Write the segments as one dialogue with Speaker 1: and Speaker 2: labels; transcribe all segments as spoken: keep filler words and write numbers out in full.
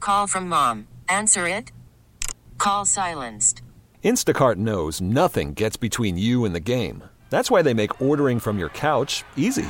Speaker 1: Call from mom. Answer it. Call silenced.
Speaker 2: Instacart knows nothing gets between you and the game. That's why they make ordering from your couch easy.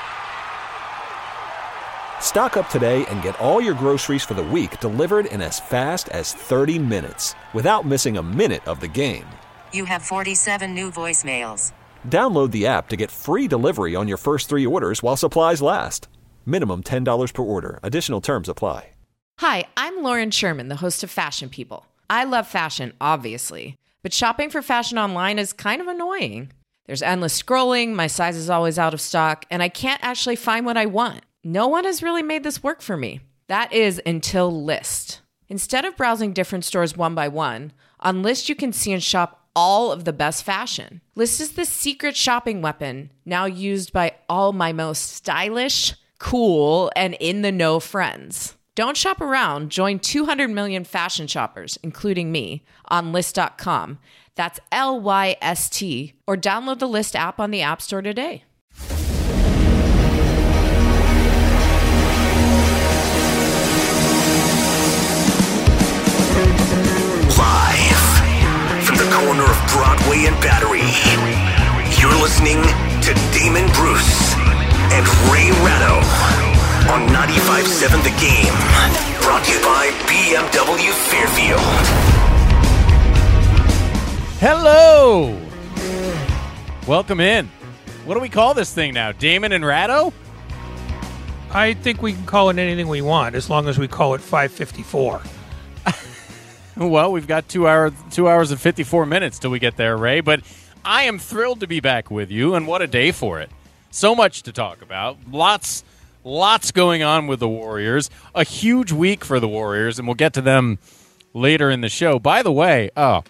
Speaker 2: Stock up today and get all your groceries for the week delivered in as fast as thirty minutes without missing a minute of the game.
Speaker 1: You have forty-seven new voicemails.
Speaker 2: Download the app to get free delivery on your first three orders while supplies last. Minimum ten dollars per order. Additional terms apply.
Speaker 3: Hi, I'm Lauren Sherman, the host of Fashion People. I love fashion, obviously, but shopping for fashion online is kind of annoying. There's endless scrolling, my size is always out of stock, and I can't actually find what I want. No one has really made this work for me. That is until Lyst. Instead of browsing different stores one by one, on Lyst you can see and shop all of the best fashion. Lyst is the secret shopping weapon now used by all my most stylish, cool, and in-the-know friends. Don't shop around. Join two hundred million fashion shoppers, including me, on Lyst dot com. That's L Y S T. Or download the Lyst app on the App Store today.
Speaker 4: Live from the corner of Broadway and Battery, you're listening to Damon Bruce and Ray Ratto on ninety-five point seven The Game, brought to you by B M W Fairfield.
Speaker 5: Hello! Welcome in. What do we call this thing now? Damon and Ratto?
Speaker 6: I think we can call it anything we want as long as we call it five fifty-four.
Speaker 5: Well, we've got two hours, two hours and fifty-four minutes till we get there, Ray. But I am thrilled to be back with you, and what a day for it. So much to talk about. Lots, lots going on with the Warriors. A huge week for the Warriors, and we'll get to them later in the show. By the way, oh,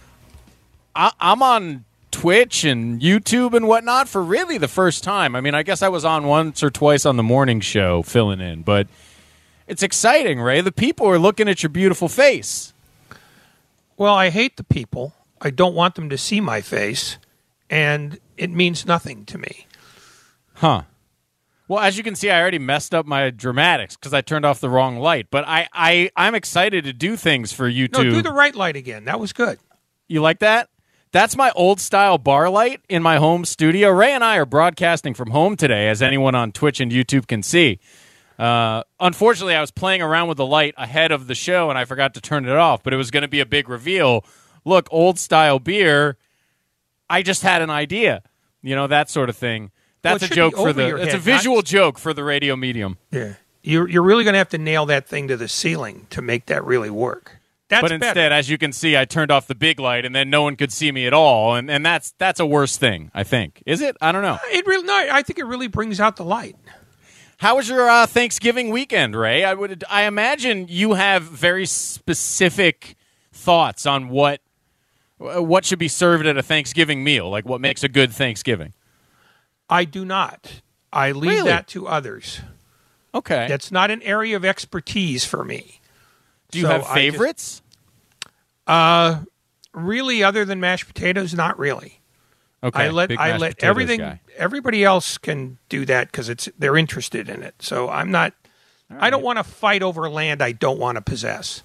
Speaker 5: I, I'm on Twitch and YouTube and whatnot for really the first time. I mean, I guess I was on once or twice on the morning show filling in, but it's exciting, Ray. The people are looking at your beautiful face.
Speaker 6: Well, I hate the people. I don't want them to see my face, and it means nothing to me.
Speaker 5: Huh. Well, as you can see, I already messed up my dramatics because I turned off the wrong light. But I, I, I'm excited to do things for YouTube.
Speaker 6: No, do the right light again. That was good.
Speaker 5: You like that? That's my old-style bar light in my home studio. Ray and I are broadcasting from home today, as anyone on Twitch and YouTube can see. Uh, unfortunately, I was playing around with the light ahead of the show, and I forgot to turn it off, but it was going to be a big reveal. Look, old-style beer, I just had an idea. You know, that sort of thing. That's
Speaker 6: well,
Speaker 5: a joke for the.
Speaker 6: It's
Speaker 5: head,
Speaker 6: a
Speaker 5: visual
Speaker 6: not...
Speaker 5: joke for the radio medium.
Speaker 6: Yeah, you're you're really going to have to nail that thing to the ceiling to make that really work. That's
Speaker 5: but instead,
Speaker 6: better.
Speaker 5: as you can see, I turned off the big light, and then no one could see me at all, and and that's that's a worse thing. I think is it? I don't know.
Speaker 6: It really no. I think it really brings out the light.
Speaker 5: How was your uh, Thanksgiving weekend, Ray? I would I imagine you have very specific thoughts on what what should be served at a Thanksgiving meal, like what makes a good Thanksgiving.
Speaker 6: I do not. I leave
Speaker 5: really?
Speaker 6: that to others.
Speaker 5: Okay.
Speaker 6: That's not an area of expertise for me.
Speaker 5: Do you
Speaker 6: so
Speaker 5: have favorites?
Speaker 6: Just, uh, really, other than mashed potatoes, not really.
Speaker 5: Okay.
Speaker 6: I let
Speaker 5: Big
Speaker 6: I
Speaker 5: mashed
Speaker 6: let
Speaker 5: potatoes
Speaker 6: everything.
Speaker 5: guy.
Speaker 6: Everybody else can do that because it's they're interested in it. So I'm not. Right. I don't want to fight over land I don't want to possess.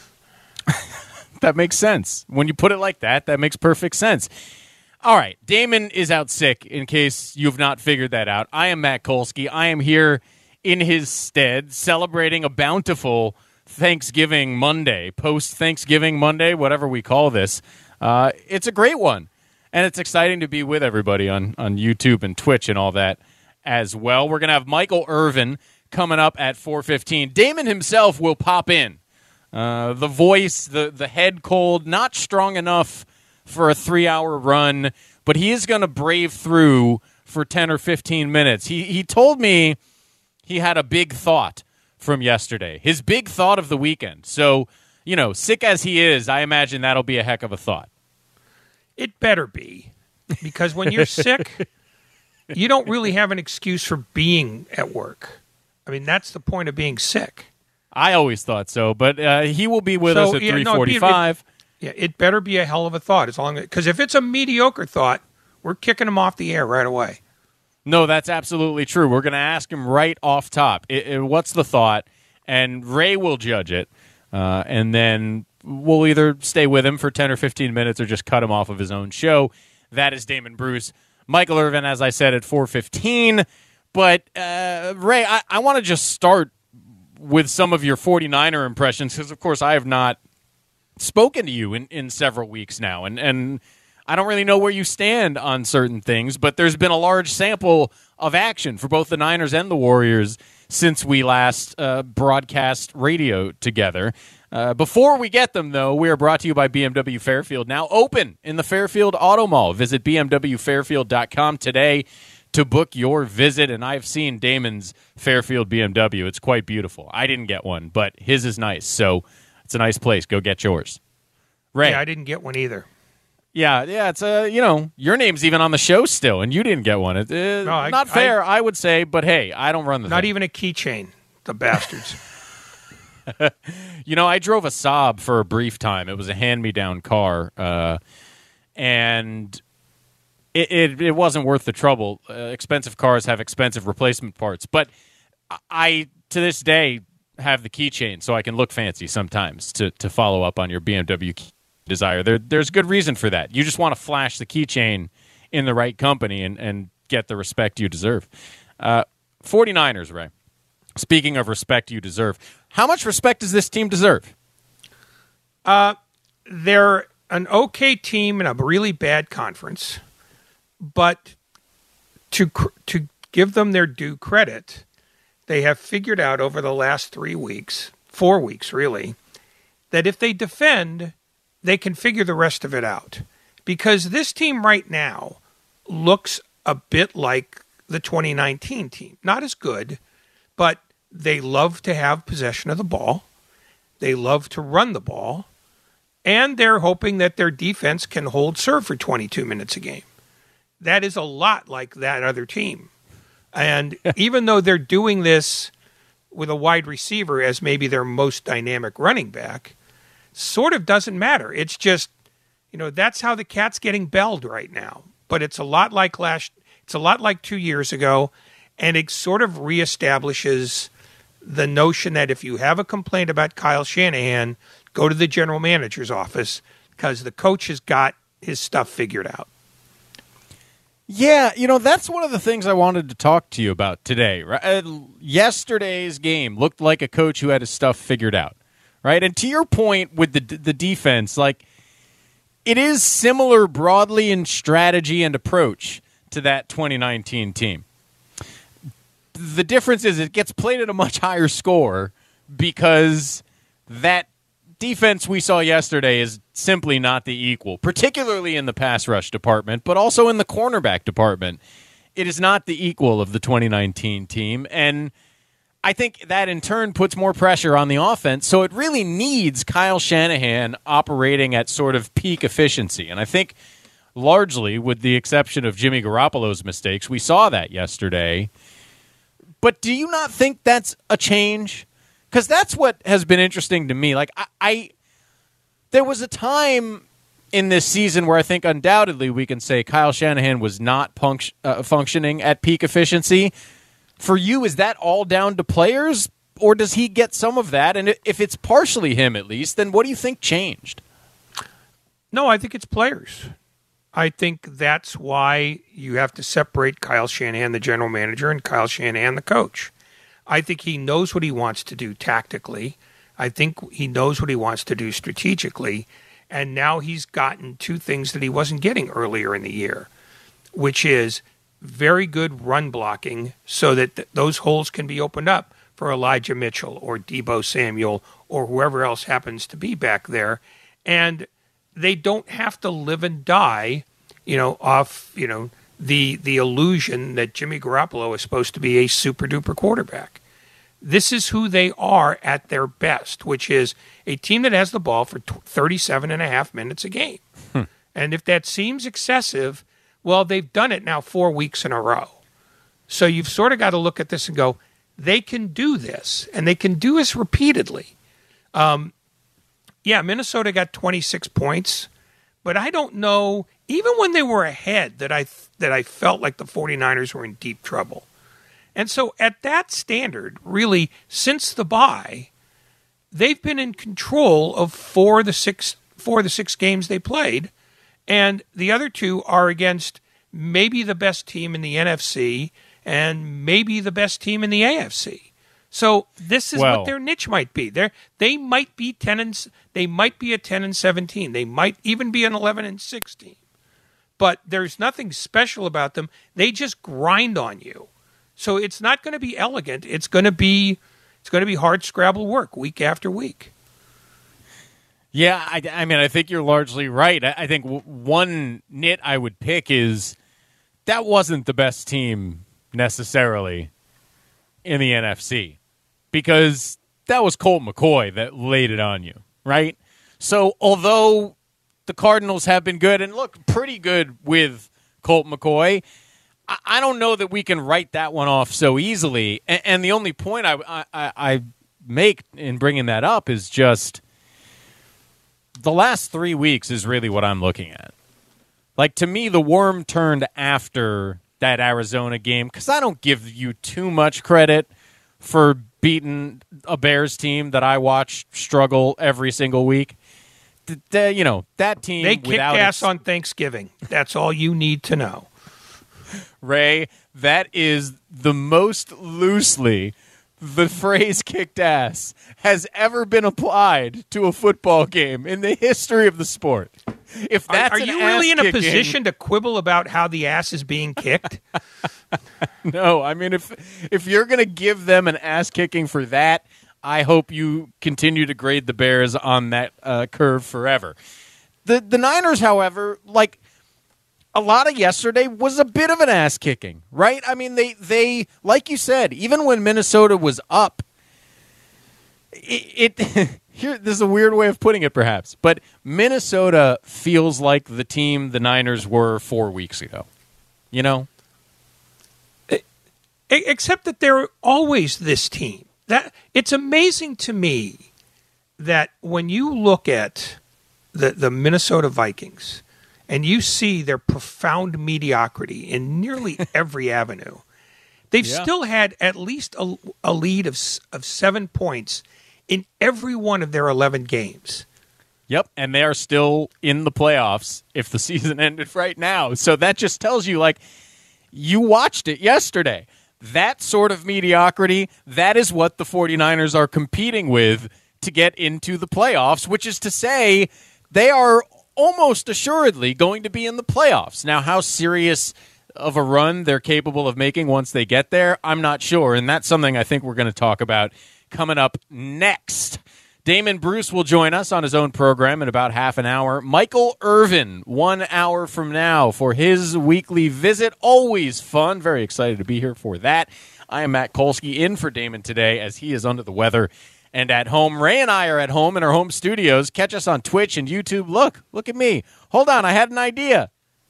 Speaker 5: That makes sense. When you put it like that, that makes perfect sense. All right, Damon is out sick, in case you've not figured that out. I am Matt Kolsky. I am here in his stead, celebrating a bountiful Thanksgiving Monday, post-Thanksgiving Monday, whatever we call this. Uh, it's a great one, and it's exciting to be with everybody on, on YouTube and Twitch and all that as well. We're going to have Michael Irvin coming up at four fifteen. Damon himself will pop in. Uh, the voice, the, the head cold, not strong enough for a three-hour run, but he is going to brave through for ten or fifteen minutes. He he told me he had a big thought from yesterday, his big thought of the weekend. So, you know, sick as he is, I imagine that'll be a heck of a thought.
Speaker 6: It better be, because when you're sick, you don't really have an excuse for being at work. I mean, that's the point of being sick.
Speaker 5: I always thought so, but uh, he will be with
Speaker 6: so,
Speaker 5: us at
Speaker 6: yeah,
Speaker 5: three forty-five.
Speaker 6: No, Yeah, it better be a hell of a thought. As long because if it's a mediocre thought, we're kicking him off the air right away.
Speaker 5: No, that's absolutely true. We're going to ask him right off top. It, it, what's the thought? and Ray will judge it, uh, and then we'll either stay with him for ten or fifteen minutes or just cut him off of his own show. That is Damon Bruce. Michael Irvin, as I said, at four fifteen. But, uh, Ray, I, I want to just start with some of your 49er impressions because, of course, I have not spoken to you in, in several weeks now, and, and I don't really know where you stand on certain things, but there's been a large sample of action for both the Niners and the Warriors since we last uh, broadcast radio together. Uh, before we get them, though, we are brought to you by B M W Fairfield, now open in the Fairfield Auto Mall. Visit b m w fairfield dot com today to book your visit, and I've seen Damon's Fairfield B M W. It's quite beautiful. I didn't get one, but his is nice, so it's a nice place. Go get yours. Ray.
Speaker 6: Yeah, I didn't get one either.
Speaker 5: Yeah, yeah, it's a, uh, you know, your name's even on the show still, and you didn't get one. It, uh,
Speaker 6: no, I,
Speaker 5: not fair,
Speaker 6: I,
Speaker 5: I would say, but hey, I don't run the
Speaker 6: Not
Speaker 5: thing.
Speaker 6: even a keychain, the bastards.
Speaker 5: You know, I drove a Saab for a brief time. It was a hand-me-down car, uh, and it, it it wasn't worth the trouble. Uh, expensive cars have expensive replacement parts, but I, to this day, have the keychain so I can look fancy sometimes to, to follow up on your B M W key desire. There, there's good reason for that. You just want to flash the keychain in the right company and, and get the respect you deserve. Uh, 49ers, Ray. Speaking of respect you deserve, how much respect does this team deserve?
Speaker 6: Uh, they're an okay team in a really bad conference, but to to give them their due credit, they have figured out over the last three weeks, four weeks really, that if they defend, they can figure the rest of it out. Because this team right now looks a bit like the twenty nineteen team. Not as good, but they love to have possession of the ball. They love to run the ball. And they're hoping that their defense can hold serve for twenty-two minutes a game. That is a lot like that other team. And even though they're doing this with a wide receiver as maybe their most dynamic running back, sort of doesn't matter. It's just, you know, that's how the cat's getting belled right now. But it's a lot like last, it's a lot like two years ago, and it sort of reestablishes the notion that if you have a complaint about Kyle Shanahan, go to the general manager's office because the coach has got his stuff figured out.
Speaker 5: Yeah, you know, that's one of the things I wanted to talk to you about today. Right? Uh, yesterday's game looked like a coach who had his stuff figured out, right? And to your point with the the defense, like, it is similar broadly in strategy and approach to that twenty nineteen team. The difference is it gets played at a much higher score because that defense we saw yesterday is simply not the equal, particularly in the pass rush department, but also in the cornerback department. It is not the equal of the twenty nineteen team, and I think that in turn puts more pressure on the offense, so it really needs Kyle Shanahan operating at sort of peak efficiency, and I think largely, with the exception of Jimmy Garoppolo's mistakes, we saw that yesterday. But do you not think that's a change? Because that's what has been interesting to me. Like, I, I, there was a time in this season where I think undoubtedly we can say Kyle Shanahan was not punct- uh, functioning at peak efficiency. For you, is that all down to players, or does he get some of that? And if it's partially him, at least, then what do you think changed?
Speaker 6: No, I think it's players. I think that's why you have to separate Kyle Shanahan, the general manager, and Kyle Shanahan, the coach. I think he knows what he wants to do tactically. I think he knows what he wants to do strategically. And now he's gotten two things that he wasn't getting earlier in the year, which is very good run blocking so that th- those holes can be opened up for Elijah Mitchell or Deebo Samuel or whoever else happens to be back there. And they don't have to live and die, you know, off, you know, the the illusion that Jimmy Garoppolo is supposed to be a super-duper quarterback. This is who they are at their best, which is a team that has the ball for thirty-seven and a half minutes a game. Hmm. And if that seems excessive, well, they've done it now four weeks in a row. So you've sort of got to look at this and go, they can do this, and they can do this repeatedly. Um, yeah, Minnesota got twenty-six points, but I don't know, even when they were ahead, that I that I felt like the 49ers were in deep trouble. And so at that standard, really, since the bye, they've been in control of four of the six, four of the six games they played. And the other two are against maybe the best team in the N F C and maybe the best team in the A F C. So this is
Speaker 5: well,
Speaker 6: what their niche might be. They they might be ten and they might be a ten and seventeen. They might even be an eleven and sixteen. But there's nothing special about them. They just grind on you. So it's not going to be elegant. It's going to be it's going to be hard scrabble work week after week.
Speaker 5: Yeah, I, I mean, I think you're largely right. I, I think w- one nit I would pick is that wasn't the best team necessarily in the N F C, because that was Colt McCoy that laid it on you, right? So although the Cardinals have been good and look pretty good with Colt McCoy, I, I don't know that we can write that one off so easily. And, and the only point I, I, I make in bringing that up is just the last three weeks is really what I'm looking at. Like, to me, the worm turned after that Arizona game, because I don't give you too much credit for beating a Bears team that I watch struggle every single week. The, the, you know, that team...
Speaker 6: They kicked
Speaker 5: without
Speaker 6: ass
Speaker 5: ex-
Speaker 6: on Thanksgiving. That's all you need to know.
Speaker 5: Ray, that is the most loosely the phrase kicked ass has ever been applied to a football game in the history of the sport. If that's
Speaker 6: Are, are
Speaker 5: an
Speaker 6: you really in a
Speaker 5: ass-kicking-
Speaker 6: position to quibble about how the ass is being kicked?
Speaker 5: No, I mean, if if you're going to give them an ass kicking for that, I hope you continue to grade the Bears on that uh, curve forever. The the Niners, however, like a lot of yesterday was a bit of an ass kicking, right? I mean, they they like you said, even when Minnesota was up, it, it here this is a weird way of putting it, perhaps, but Minnesota feels like the team the Niners were four weeks ago. You know.
Speaker 6: Except that they're always this team. That it's amazing to me that when you look at the, the Minnesota Vikings and you see their profound mediocrity in nearly every avenue, they've
Speaker 5: Yeah.
Speaker 6: still had at least a, a lead of of seven points in every one of their eleven games.
Speaker 5: Yep, and they are still in the playoffs if the season ended right now. So that just tells you, like, you watched it yesterday. That sort of mediocrity, that is what the 49ers are competing with to get into the playoffs, which is to say they are almost assuredly going to be in the playoffs. Now, how serious of a run they're capable of making once they get there, I'm not sure, and that's something I think we're going to talk about coming up next. Damon Bruce will join us on his own program in about half an hour. Michael Irvin, one hour from now, for his weekly visit. Always fun. Very excited to be here for that. I am Matt Kolsky, in for Damon today as he is under the weather and at home. Ray and I are at home in our home studios. Catch us on Twitch and YouTube. Look, look at me. Hold on, I had an idea.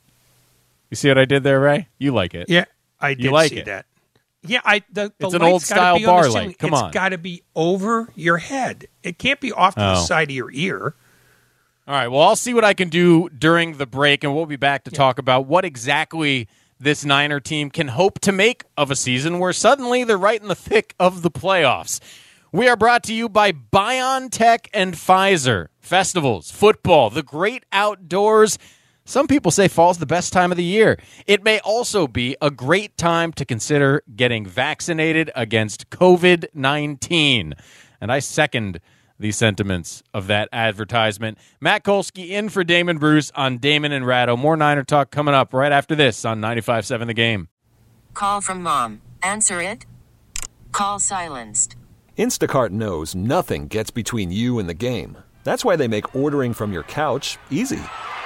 Speaker 5: You see what I did there, Ray? You like it.
Speaker 6: Yeah, I did
Speaker 5: like
Speaker 6: see
Speaker 5: it.
Speaker 6: that. Yeah, I the, the
Speaker 5: It's an
Speaker 6: light's
Speaker 5: old-style
Speaker 6: gotta be on
Speaker 5: bar
Speaker 6: the
Speaker 5: light.
Speaker 6: ceiling.
Speaker 5: Come
Speaker 6: it's
Speaker 5: on.
Speaker 6: It's got to be over your head. It can't be off to the
Speaker 5: Oh.
Speaker 6: side of your ear.
Speaker 5: All right, well, I'll see what I can do during the break, and we'll be back to talk about what exactly this Niner team can hope to make of a season where suddenly they're right in the thick of the playoffs. We are brought to you by BioNTech and Pfizer. Festivals, football, the great outdoors. Some people say fall's the best time of the year. It may also be a great time to consider getting vaccinated against covid nineteen. And I second the sentiments of that advertisement. Matt Kolsky in for Damon Bruce on Damon and Ratto. More Niner talk coming up right after this on ninety-five point seven The Game.
Speaker 1: Call from mom. Answer it. Call silenced.
Speaker 2: Instacart knows nothing gets between you and the game. That's why they make ordering from your couch easy.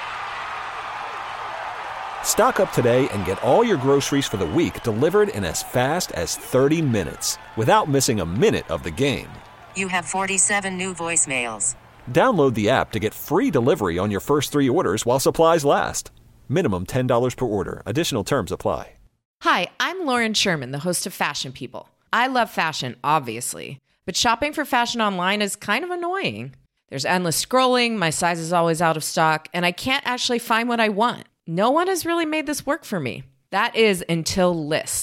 Speaker 2: Stock up today and get all your groceries for the week delivered in as fast as thirty minutes without missing a minute of the game.
Speaker 1: You have forty-seven new voicemails.
Speaker 2: Download the app to get free delivery on your first three orders while supplies last. Minimum ten dollars per order. Additional terms apply.
Speaker 3: Hi, I'm Lauren Sherman, the host of Fashion People. I love fashion, obviously, but shopping for fashion online is kind of annoying. There's endless scrolling, my size is always out of stock, and I can't actually find what I want. No one has really made this work for me. That is until Lyst.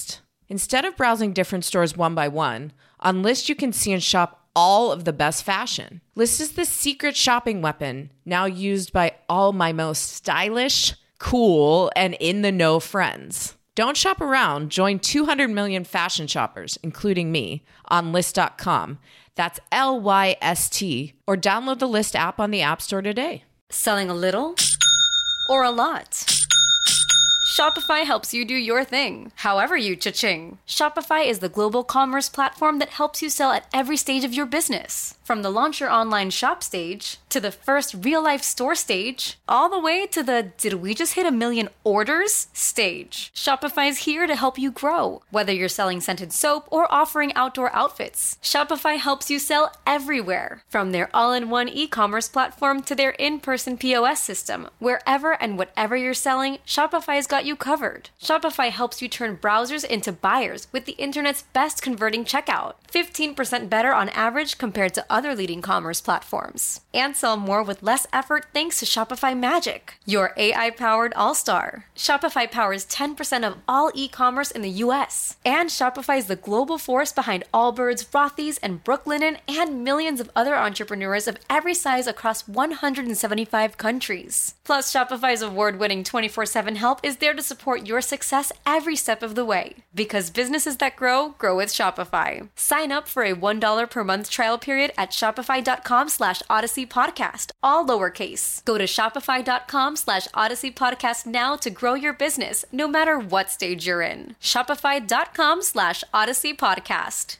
Speaker 3: Instead of browsing different stores one by one, on List you can see and shop all of the best fashion. List is the secret shopping weapon now used by all my most stylish, cool, and in-the-know friends. Don't shop around. Join two hundred million fashion shoppers, including me, on List dot com. That's L Y S T. Or download the List app on the App Store today.
Speaker 7: Selling a little or a lot? Shopify helps you do your thing, however you cha-ching. Shopify is the global commerce platform that helps you sell at every stage of your business. From the launch your online shop stage, to the first real-life store stage, all the way to the did we just hit a million orders stage. Shopify is here to help you grow. Whether you're selling scented soap or offering outdoor outfits, Shopify helps you sell everywhere. From their all-in-one e-commerce platform to their in-person P O S system, wherever and whatever you're selling, Shopify's got you covered. Shopify helps you turn browsers into buyers with the internet's best converting checkout. fifteen percent better on average compared to other leading commerce platforms. And sell more with less effort thanks to Shopify Magic, your A I-powered all-star. Shopify powers ten percent of all e-commerce in the U S. And Shopify is the global force behind Allbirds, Rothy's, and Brooklinen, and millions of other entrepreneurs of every size across one hundred seventy-five countries. Plus, Shopify's award-winning twenty-four seven help is there to support your success every step of the way. Because businesses that grow, grow with Shopify. Sign up for a one dollar per month trial period at shopify.com slash Odyssey Podcast, all lowercase. Go to shopify.com slash Odyssey Podcast now to grow your business, no matter what stage you're in. Shopify.com slash Odyssey Podcast.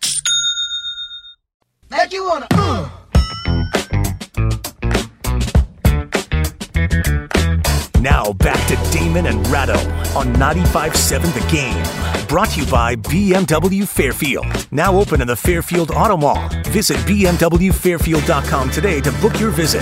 Speaker 8: That you wanna, uh.
Speaker 4: Now back to Damon and Ratto on ninety-five point seven The Game. Brought to you by B M W Fairfield. Now open in the Fairfield Auto Mall. Visit B M W Fairfield dot com today to book your visit.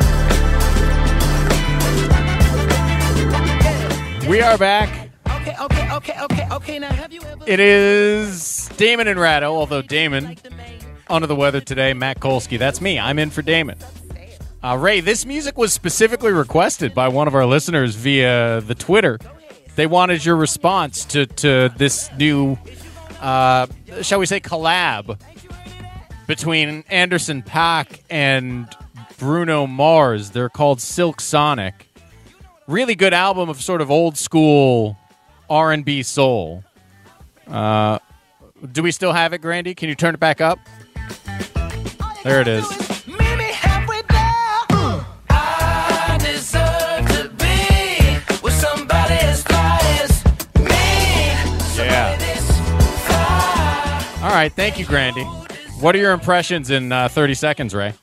Speaker 5: We are back.
Speaker 8: Okay, okay, okay, okay, okay. Now, have you ever...
Speaker 5: It is Damon and Ratto, although Damon, under the weather today, Matt Kolsky. That's me. I'm in for Damon. Uh, Ray, this music was specifically requested by one of our listeners via the Twitter. They wanted your response to, to this new, uh, shall we say, collab between Anderson .Paak and Bruno Mars. They're called Silk Sonic. Really good album of sort of old school R and B soul. Uh, do we still have it, Grandy? Can you turn it back up? There it is. All right, thank you, Grandy. What are your impressions in uh, thirty seconds, Ray?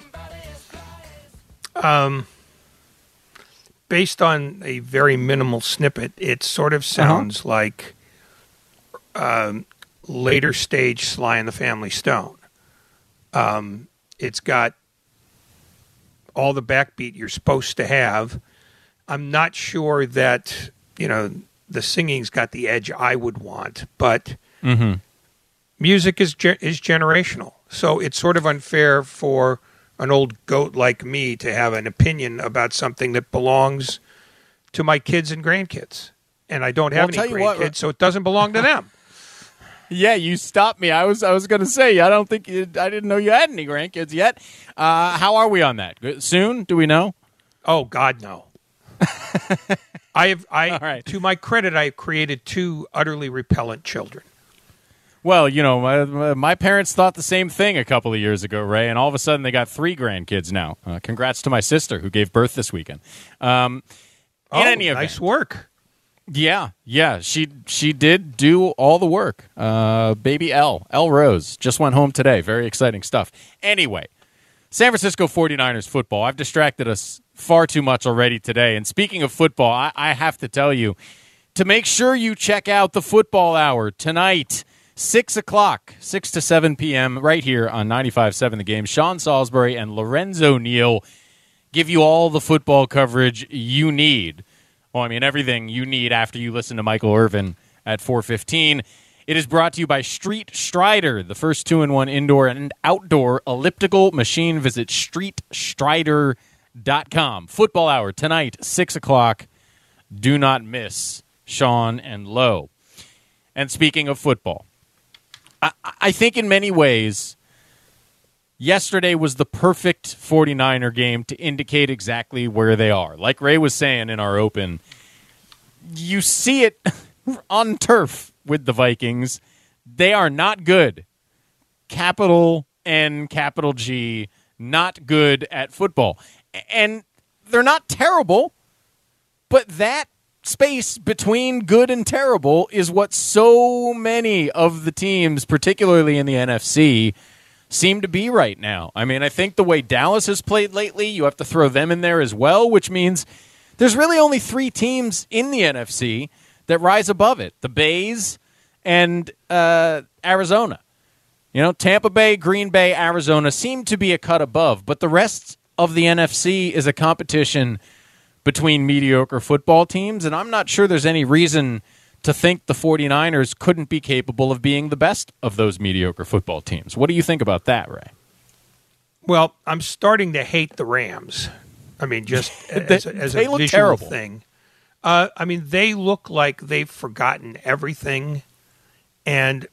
Speaker 6: Um, based on a very minimal snippet, it sort of sounds uh-huh. like um, later stage Sly and the Family Stone. Um, it's got all the backbeat you're supposed to have. I'm not sure that, you know, the singing's got the edge I would want, but... Mm-hmm. Music is ge- is generational, so it's sort of unfair for an old goat like me to have an opinion about something that belongs to my kids and grandkids. And I don't have
Speaker 5: well,
Speaker 6: any
Speaker 5: grandkids,
Speaker 6: what, so it doesn't belong to them.
Speaker 5: Yeah, you stopped me. I was I was going to say, I don't think you, I didn't know you had any grandkids yet. Uh, how are we on that? Soon? Do we know?
Speaker 6: Oh, God, no. I have I
Speaker 5: All right.
Speaker 6: To my credit, I have created two utterly repellent children.
Speaker 5: Well, you know, my, my parents thought the same thing a couple of years ago, Ray, and all of a sudden they got three grandkids now. Uh, congrats to my sister who gave birth this weekend. Um, in
Speaker 6: oh,
Speaker 5: any event,
Speaker 6: nice work.
Speaker 5: Yeah, yeah, she she did do all the work. Uh, baby L, L Rose, just went home today. Very exciting stuff. Anyway, San Francisco forty-niners football. I've distracted us far too much already today. And speaking of football, I, I have to tell you to make sure you check out the Football Hour tonight. Six o'clock, six to seven p.m. right here on ninety-five point seven The Game. Sean Salisbury and Lorenzo Neal give you all the football coverage you need. Well, I mean, everything you need after you listen to Michael Irvin at four fifteen. It is brought to you by Street Strider, the first two-in-one indoor and outdoor elliptical machine. Visit street strider dot com. Football Hour tonight, six o'clock. Do not miss Sean and Lo. And speaking of football, I, I think in many ways, yesterday was the perfect 49er game to indicate exactly where they are. Like Ray was saying in our open, you see it on turf with the Vikings. They are not good. Capital N, capital G, not good at football. And they're not terrible, but that space between good and terrible is what so many of the teams, particularly in the N F C, seem to be right now. I mean, I think the way Dallas has played lately, you have to throw them in there as well, which means there's really only three teams in the N F C that rise above it. The Bays and uh, Arizona. You know, Tampa Bay, Green Bay, Arizona seem to be a cut above, but the rest of the N F C is a competition between mediocre football teams, and I'm not sure there's any reason to think the 49ers couldn't be capable of being the best of those mediocre football teams. What do you think about that, Ray?
Speaker 6: Well, I'm starting to hate the Rams. I mean, just as, as
Speaker 5: they
Speaker 6: a
Speaker 5: look
Speaker 6: visual
Speaker 5: terrible.
Speaker 6: thing. Uh, I mean, they look like they've forgotten everything, and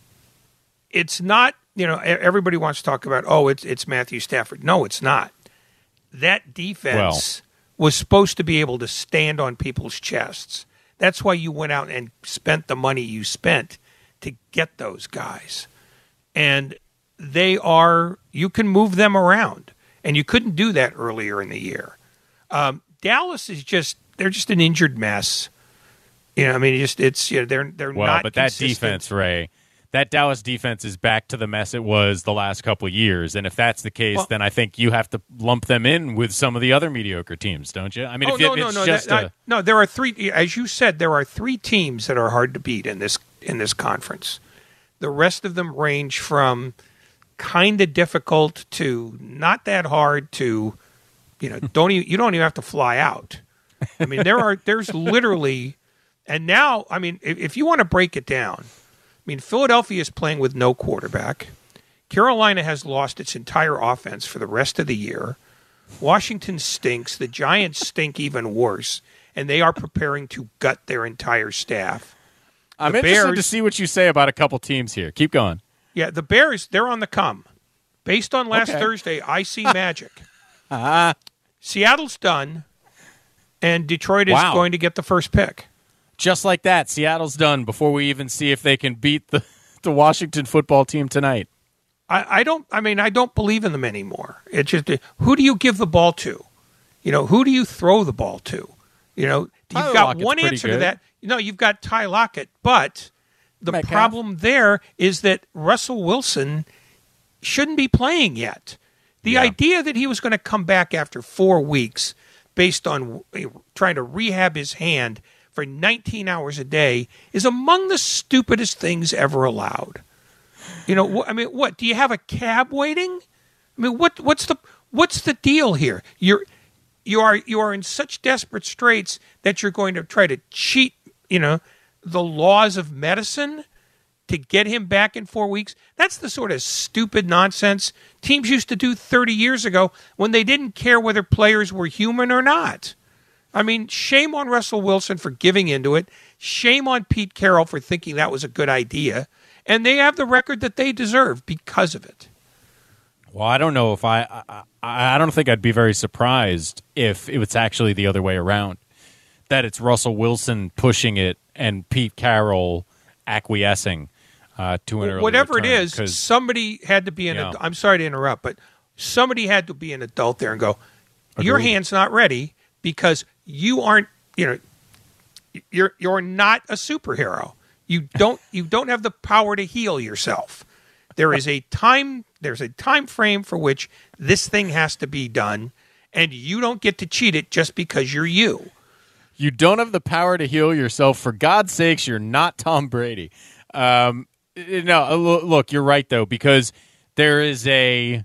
Speaker 6: it's not, you know, everybody wants to talk about, oh, it's it's Matthew Stafford. No, it's not. That defense was supposed to be able to stand on people's chests. That's why you went out and spent the money you spent to get those guys. And they are, you can move them around. And you couldn't do that earlier in the year. Um, Dallas is just, they're just an injured mess. You know, I mean, just it's, you know, they're, they're
Speaker 5: well,
Speaker 6: not
Speaker 5: but
Speaker 6: consistent.
Speaker 5: That defense, Ray, that Dallas defense is back to the mess it was the last couple of years. And if that's the case,
Speaker 6: well,
Speaker 5: then I think you have to lump them in with some of the other mediocre teams, don't you? I mean,
Speaker 6: oh,
Speaker 5: if
Speaker 6: no,
Speaker 5: it,
Speaker 6: no,
Speaker 5: it's
Speaker 6: no,
Speaker 5: just
Speaker 6: that,
Speaker 5: a,
Speaker 6: I, no, there are three, as you said, there are three teams that are hard to beat in this, in this conference. The rest of them range from kind of difficult to not that hard to, you know, don't even, you don't even have to fly out. I mean, there are, there's literally, and now, I mean, if, if you want to break it down, I mean, Philadelphia is playing with no quarterback. Carolina has lost its entire offense for the rest of the year. Washington stinks. The Giants stink even worse, and they are preparing to gut their entire staff.
Speaker 5: I'm
Speaker 6: The
Speaker 5: interested
Speaker 6: Bears-
Speaker 5: to see what you say about a couple teams here. Keep going.
Speaker 6: Yeah, the Bears, they're on the come. Based on last
Speaker 5: Okay.
Speaker 6: Thursday, I see magic. Seattle's done, and Detroit is
Speaker 5: Wow.
Speaker 6: going to get the first pick.
Speaker 5: Just like that, Seattle's done before we even see if they can beat the, the Washington football team tonight.
Speaker 6: I, I don't. I mean, I don't believe in them anymore. It's just who do you give the ball to? You know, who do you throw the ball to? You know,
Speaker 5: Tyler
Speaker 6: you've got
Speaker 5: Lockett's
Speaker 6: one
Speaker 5: pretty
Speaker 6: answer
Speaker 5: good.
Speaker 6: to that. No, you've got Ty Lockett, but the
Speaker 5: Metcalf.
Speaker 6: problem there is that Russell Wilson shouldn't be playing yet. The
Speaker 5: Yeah.
Speaker 6: idea that he was going to come back after four weeks based on uh, trying to rehab his hand for nineteen hours a day is among the stupidest things ever allowed. You know, wh- I mean, what do you have a cab waiting? I mean, what what's the what's the deal here? You're you are you are in such desperate straits that you're going to try to cheat, you know, the laws of medicine to get him back in four weeks. That's the sort of stupid nonsense teams used to do thirty years ago when they didn't care whether players were human or not. I mean, shame on Russell Wilson for giving into it. Shame on Pete Carroll for thinking that was a good idea. And they have the record that they deserve because of it.
Speaker 5: Well, I don't know if I, I I don't think I'd be very surprised if it was actually the other way around, that it's Russell Wilson pushing it and Pete Carroll acquiescing uh, to an early
Speaker 6: Whatever
Speaker 5: return,
Speaker 6: it is,
Speaker 5: 'cause,
Speaker 6: somebody had to be an
Speaker 5: you know.
Speaker 6: adult. I'm sorry to interrupt, but somebody had to be an adult there and go, your
Speaker 5: Agreed.
Speaker 6: hand's not ready because you aren't, you know, you're you're not a superhero. You don't you don't have the power to heal yourself. There is a time there's a time frame for which this thing has to be done, and you don't get to cheat it just because you're you.
Speaker 5: You don't have the power to heal yourself. For God's sakes, you're not Tom Brady. Um, no, look, you're right, though, because there is a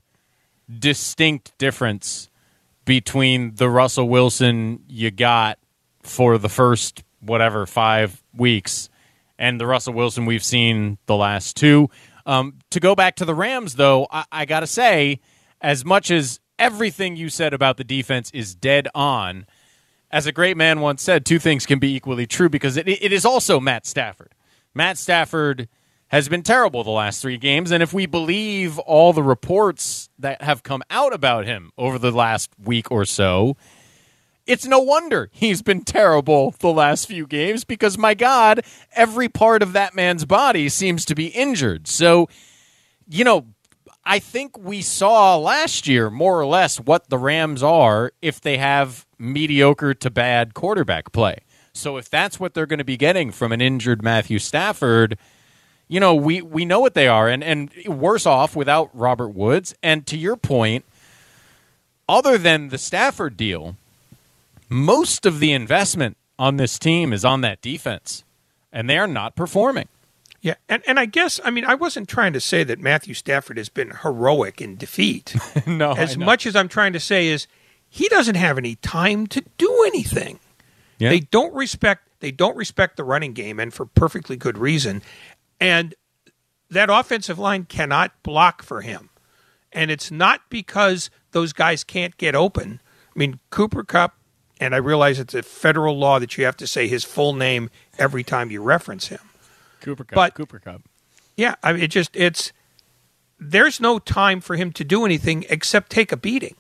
Speaker 5: distinct difference between the Russell Wilson you got for the first, whatever, five weeks and the Russell Wilson we've seen the last two. Um, to go back to the Rams, though, I, I got to say, as much as everything you said about the defense is dead on, as a great man once said, two things can be equally true because it, it is also Matt Stafford. Matt Stafford has been terrible the last three games, and if we believe all the reports that have come out about him over the last week or so, it's no wonder he's been terrible the last few games because, my God, every part of that man's body seems to be injured. So, you know, I think we saw last year more or less what the Rams are if they have mediocre to bad quarterback play. So if that's what they're going to be getting from an injured Matthew Stafford, you know, we, we know what they are, and, and worse off without Robert Woods. And to your point, other than the Stafford deal, most of the investment on this team is on that defense, and they are not performing.
Speaker 6: Yeah, and, and I guess, I mean, I wasn't trying to say that Matthew Stafford has been heroic in defeat.
Speaker 5: No,
Speaker 6: As much as I'm trying to say is he doesn't have any time to do anything.
Speaker 5: Yeah.
Speaker 6: They don't respect they don't respect the running game, and for perfectly good reason. And that offensive line cannot block for him. And it's not because those guys can't get open. I mean, Cooper Kupp, and I realize it's a federal law that you have to say his full name every time you reference him.
Speaker 5: Cooper Kupp.
Speaker 6: But,
Speaker 5: Cooper Kupp.
Speaker 6: Yeah, I mean, it just, it's, there's no time for him to do anything except take a beating.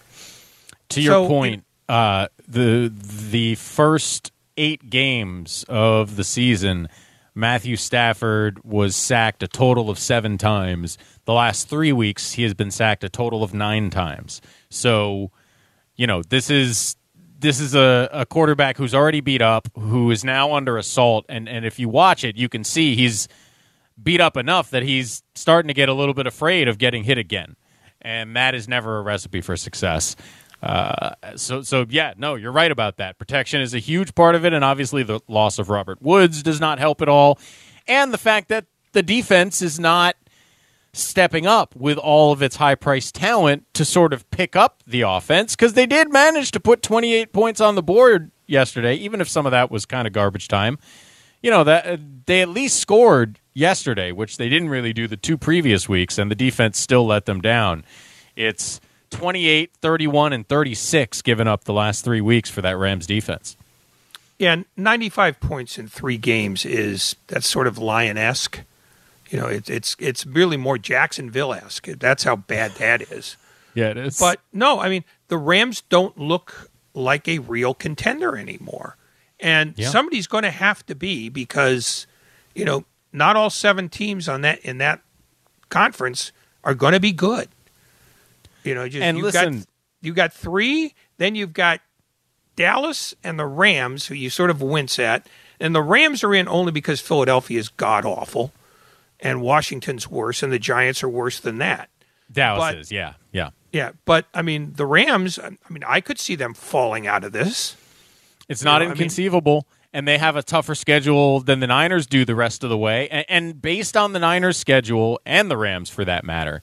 Speaker 5: To your
Speaker 6: So,
Speaker 5: point, uh, the the first eight games of the season, Matthew Stafford was sacked a total of seven times. The last three weeks, he has been sacked a total of nine times. So, you know, this is this is a, a quarterback who's already beat up, who is now under assault. And, and if you watch it, you can see he's beat up enough that he's starting to get a little bit afraid of getting hit again. And that is never a recipe for success. Uh, so, so yeah, no, you're right about that. Protection is a huge part of it, and obviously the loss of Robert Woods does not help at all. And the fact that the defense is not stepping up with all of its high-priced talent to sort of pick up the offense, because they did manage to put twenty-eight points on the board yesterday, even if some of that was kind of garbage time. You know, that uh, they at least scored yesterday, which they didn't really do the two previous weeks, and the defense still let them down. It's twenty-eight, thirty-one, and thirty-six given up the last three weeks for that Rams defense.
Speaker 6: Yeah, ninety-five points in three games is, that's sort of Lion-esque. You know, it, it's it's really more Jacksonville-esque. That's how bad that is.
Speaker 5: Yeah, it is.
Speaker 6: But no, I mean, the Rams don't look like a real contender anymore. And
Speaker 5: Yeah.
Speaker 6: somebody's going to have to be, because, you know, not all seven teams on that in that conference are going to be good. You know, just
Speaker 5: And
Speaker 6: you
Speaker 5: listen-
Speaker 6: got you got three, then you've got Dallas and the Rams, who you sort of wince at, and the Rams are in only because Philadelphia is god awful, and Washington's worse, and the Giants are worse than that.
Speaker 5: Dallas
Speaker 6: but-
Speaker 5: is, yeah, yeah.
Speaker 6: Yeah, but I mean, the Rams, I mean, I could see them falling out of this.
Speaker 5: It's not
Speaker 6: know, I mean-
Speaker 5: inconceivable, and they have a tougher schedule than the Niners do the rest of the way. And, and based on the Niners' schedule, and the Rams for that matter,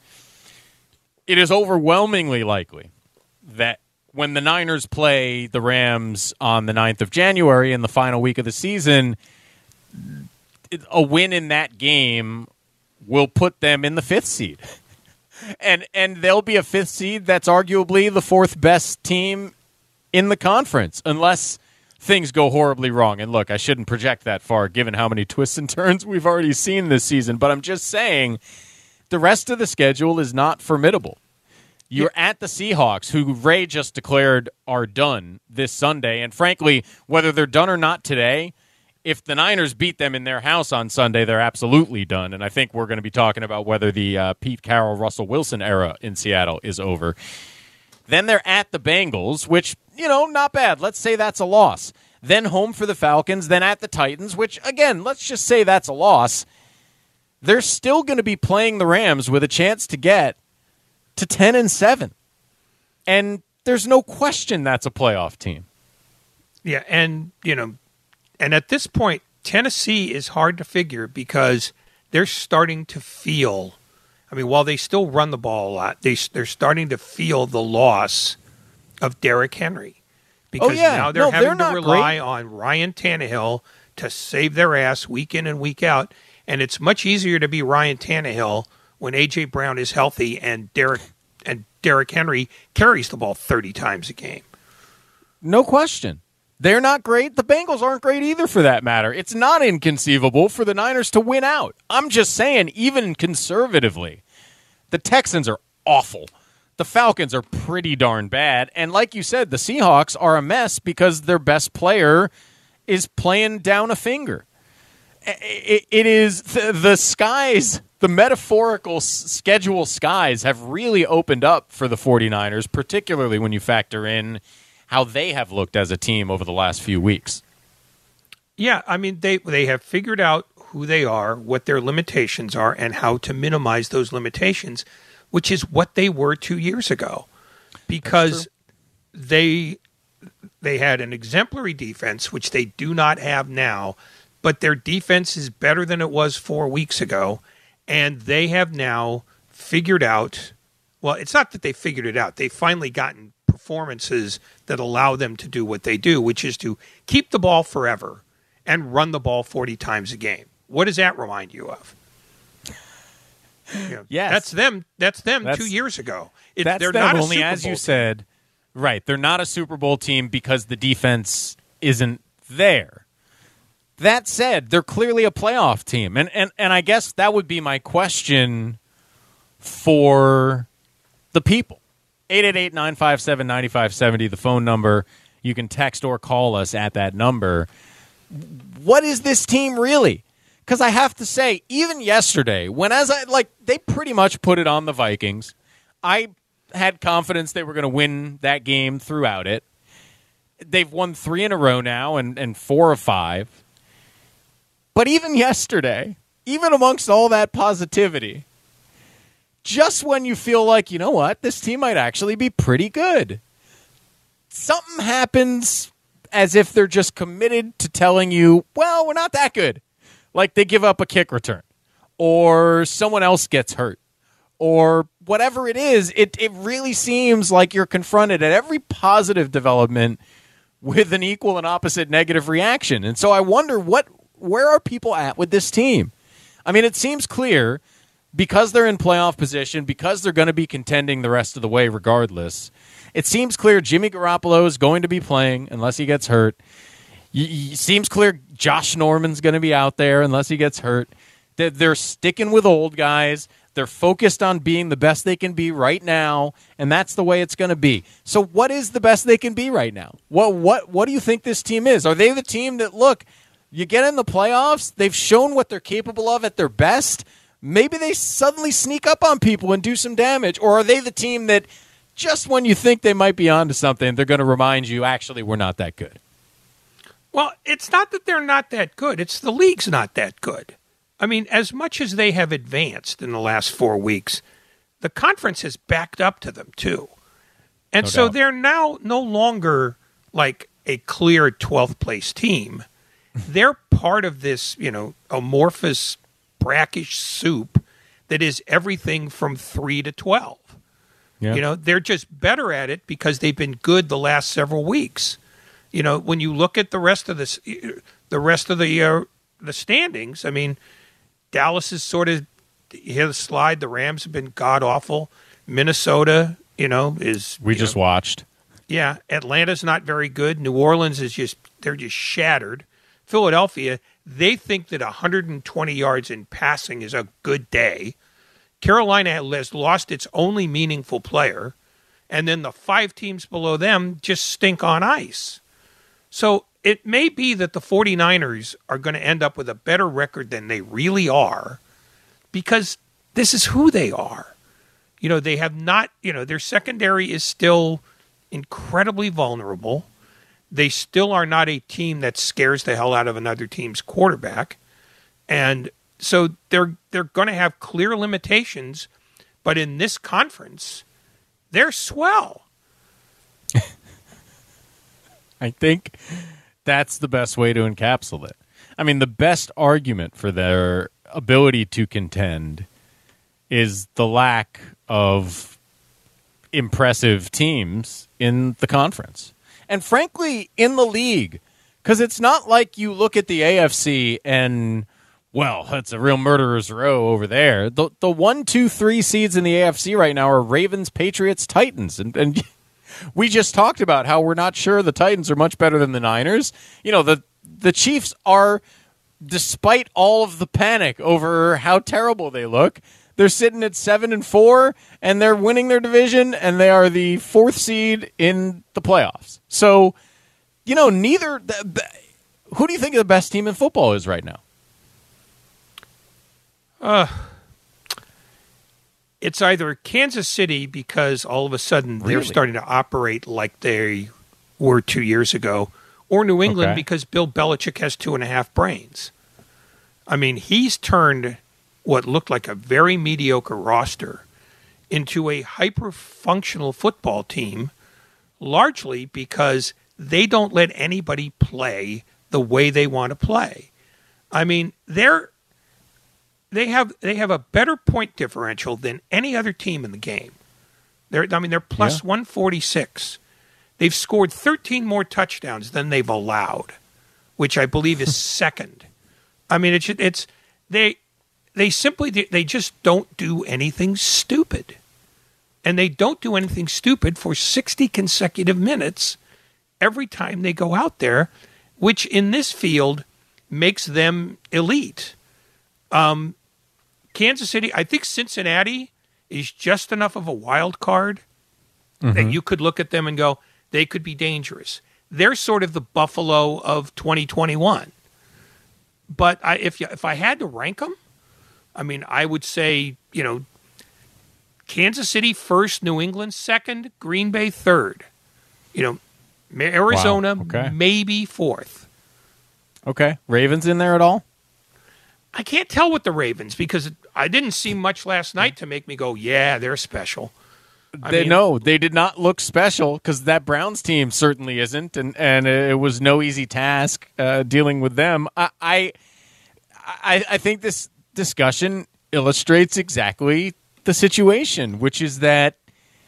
Speaker 5: it is overwhelmingly likely that when the Niners play the Rams on the ninth of January in the final week of the season, a win in that game will put them in the fifth seed. And and they'll be a fifth seed that's arguably the fourth best team in the conference, unless things go horribly wrong. And look, I shouldn't project that far given how many twists and turns we've already seen this season, but I'm just saying the rest of the schedule is not formidable. You're yeah. at the Seahawks, who Ray just declared are done this Sunday. And frankly, whether they're done or not today, if the Niners beat them in their house on Sunday, they're absolutely done. And I think we're going to be talking about whether the uh, Pete Carroll, Russell Wilson era in Seattle is over. Then they're at the Bengals, which, you know, not bad. Let's say that's a loss. Then home for the Falcons, then at the Titans, which, again, let's just say that's a loss. They're still going to be playing the Rams with a chance to get to ten and seven. And there's no question that's a playoff team.
Speaker 6: Yeah, and, you know, and at this point, Tennessee is hard to figure because they're starting to feel, I mean, while they still run the ball a lot, they, they're starting to feel the loss of Derrick Henry. Because
Speaker 5: oh, yeah.
Speaker 6: now they're
Speaker 5: no,
Speaker 6: having
Speaker 5: they're
Speaker 6: to rely
Speaker 5: great.
Speaker 6: on Ryan Tannehill to save their ass week in and week out. And it's much easier to be Ryan Tannehill when A J. Brown is healthy and Derrick and Derrick Henry carries the ball thirty times a game.
Speaker 5: No question. They're not great. The Bengals aren't great either, for that matter. It's not inconceivable for the Niners to win out. I'm just saying, even conservatively, the Texans are awful. The Falcons are pretty darn bad. And like you said, the Seahawks are a mess because their best player is playing down a finger. It, it is the, the skies, the metaphorical s- schedule skies have really opened up for the 49ers, particularly when you factor in how they have looked as a team over the last few weeks.
Speaker 6: Yeah, I mean, they they have figured out who they are, what their limitations are, and how to minimize those limitations, which is what they were two years ago. Because they they had an exemplary defense, which they do not have now, but their defense is better than it was four weeks ago, and they have now figured out, well, it's not that they figured it out. They've finally gotten performances that allow them to do what they do, which is to keep the ball forever and run the ball forty times a game. What does that remind you of? You know,
Speaker 5: yes.
Speaker 6: That's them That's them
Speaker 5: That's,
Speaker 6: two years ago. It,
Speaker 5: that's
Speaker 6: they're
Speaker 5: them,
Speaker 6: not a
Speaker 5: only
Speaker 6: Super
Speaker 5: as
Speaker 6: Bowl
Speaker 5: you
Speaker 6: team.
Speaker 5: said, right, they're not a Super Bowl team because the defense isn't there. That said, they're clearly a playoff team. And, and, and I guess that would be my question for the people. eight eight eight, nine five seven, nine five seven zero, the phone number. You can text or call us at that number. What is this team really? Because I have to say, even yesterday, when as I like, they pretty much put it on the Vikings. I had confidence they were going to win that game throughout it. They've won three in a row now and, and four of five. But even yesterday, even amongst all that positivity, just when you feel like, you know what, this team might actually be pretty good, something happens as if they're just committed to telling you, well, we're not that good. Like they give up a kick return or someone else gets hurt or whatever it is. It, it really seems like you're confronted at every positive development with an equal and opposite negative reaction. And so I wonder, what, where are people at with this team? I mean, it seems clear because they're in playoff position, because they're going to be contending the rest of the way regardless. It seems clear Jimmy Garoppolo is going to be playing unless he gets hurt. It seems clear Josh Norman's going to be out there unless he gets hurt. They're sticking with old guys. They're focused on being the best they can be right now, and that's the way it's going to be. So what is the best they can be right now? What what what do you think this team is? Are they the team that, look, you get in the playoffs, they've shown what they're capable of at their best, maybe they suddenly sneak up on people and do some damage? Or are they the team that just when you think they might be onto something, they're going to remind you, actually, we're not that good?
Speaker 6: Well, it's not that they're not that good. It's the league's not that good. I mean, as much as they have advanced in the last four weeks, the conference has backed up to them, too. And
Speaker 5: No
Speaker 6: so
Speaker 5: doubt.
Speaker 6: they're now no longer like a clear twelfth place team. They're part of this, you know, amorphous, brackish soup that is everything from three to twelve.
Speaker 5: Yeah.
Speaker 6: You know, they're just better at it because they've been good the last several weeks. You know, when you look at the rest of this, the rest of the uh, the standings, I mean, Dallas is sort of hit a slide. The Rams have been god awful. Minnesota, you know, is
Speaker 5: We
Speaker 6: you
Speaker 5: just
Speaker 6: know,
Speaker 5: watched.
Speaker 6: yeah. Atlanta's not very good. New Orleans is just they're just shattered. Philadelphia, they think that one hundred twenty yards in passing is a good day. Carolina has lost its only meaningful player, and then the five teams below them just stink on ice. So it may be that the 49ers are going to end up with a better record than they really are because this is who they are. You know, they have not, you know, their secondary is still incredibly vulnerable. They still are not a team that scares the hell out of another team's quarterback. And so they're they're going to have clear limitations, but in this conference, they're swell.
Speaker 5: I think that's the best way to encapsulate it. I mean, the best argument for their ability to contend is the lack of impressive teams in the conference. And frankly, in the league, because it's not like you look at the A F C and, well, it's a real murderer's row over there. The the one, two, three seeds in the A F C right now are Ravens, Patriots, Titans. And, and We just talked about how we're not sure the Titans are much better than the Niners. You know, the the Chiefs are, despite all of the panic over how terrible they look, they're sitting at seven and four, and they're winning their division, and they are the fourth seed in the playoffs. So, you know, neither. Who do you think the best team in football is right now?
Speaker 6: Uh, it's either Kansas City, because all of a sudden they're
Speaker 5: Really?
Speaker 6: starting to operate like they were two years ago, or New England
Speaker 5: Okay.
Speaker 6: because Bill Belichick has two and a half brains. I mean, he's turned what looked like a very mediocre roster into a hyper-functional football team, largely because they don't let anybody play the way they want to play. I mean, they're they have they have a better point differential than any other team in the game. They're I mean they're plus
Speaker 5: Yeah.
Speaker 6: one forty-six. They've scored thirteen more touchdowns than they've allowed, which I believe is second. I mean it's it's they they simply they just don't do anything stupid. And they don't do anything stupid for sixty consecutive minutes every time they go out there, which in this field makes them elite. Um, Kansas City, I think Cincinnati is just enough of a wild card that you could look at them and go, they could be dangerous. They're sort of the Buffalo of twenty twenty-one. But I, if you, if I had to rank them, I mean, I would say, you know, Kansas City first, New England second, Green Bay third. You know, Arizona
Speaker 5: Wow, okay.
Speaker 6: maybe fourth.
Speaker 5: Okay. Ravens in there at all?
Speaker 6: I can't tell with the Ravens because I didn't see much last night to make me go, yeah, they're special. I
Speaker 5: They
Speaker 6: mean-
Speaker 5: no, they did not look special because that Browns team certainly isn't, and, and it was no easy task uh, dealing with them. I, I I I think this discussion illustrates exactly the situation, which is that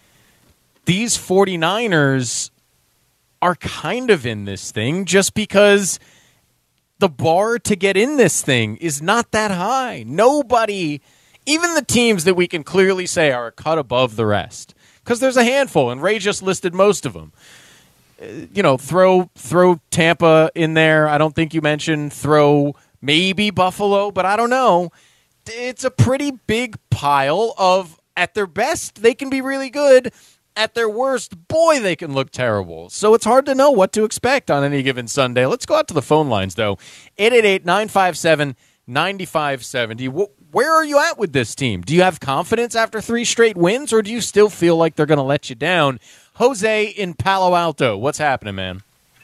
Speaker 5: these 49ers are kind of in this thing just because the bar to get in this thing is not that high. Nobody, even the teams that we can clearly say are a cut above the rest, because there's a handful, and Ray just listed most of them. Uh, you know, throw throw Tampa in there. I don't think you mentioned throw maybe Buffalo, but I don't know. It's a pretty big pile of, at their best, they can be really good. At their worst, boy, they can look terrible. So it's hard to know what to expect on any given Sunday. Let's go out to the phone lines, though. eight eight eight, nine five seven, nine five seven zero. Where are you at with this team? Do you have confidence after three straight wins, or do you still feel like they're going to let you down? Jose in Palo Alto, what's happening, man?